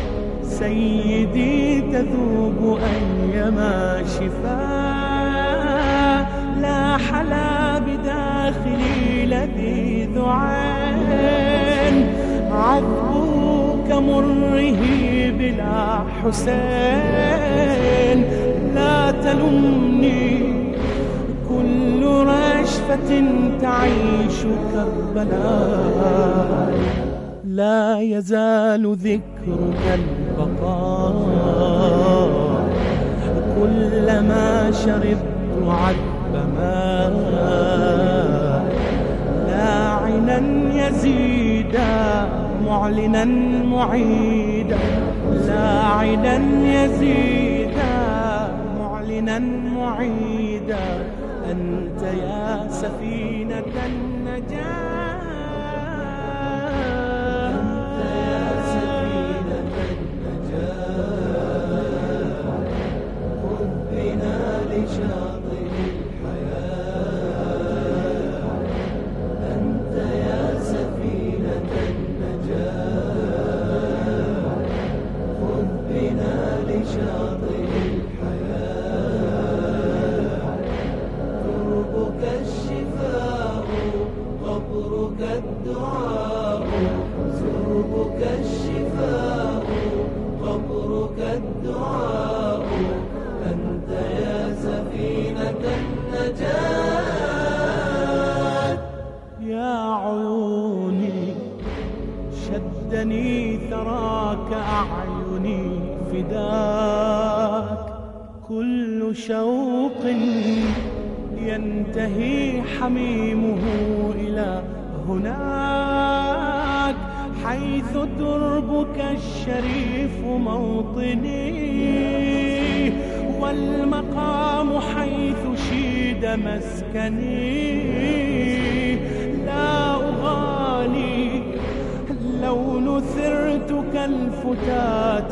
سيدي تذوب أيما شفاء، لا حلا بداخلي لذيذ عين، عذبه كمره بلا حسين. لا تلمني كل رشفة تعيش كربلاء، لا يزال ذكرك البقاء، كلما شربت عذب ماء، لاعنا يزيدا معلنا معيدا، لاعنا يزيدا معلنا معيدا، أنت يا سفينة النجاة. شدني ثراك أعيني فداك، كل شوق ينتهي حميمه إلى هناك، حيث دربك الشريف موطني، والمقام حيث شيد مسكني. لا أغالي لو نثرت كالفتاة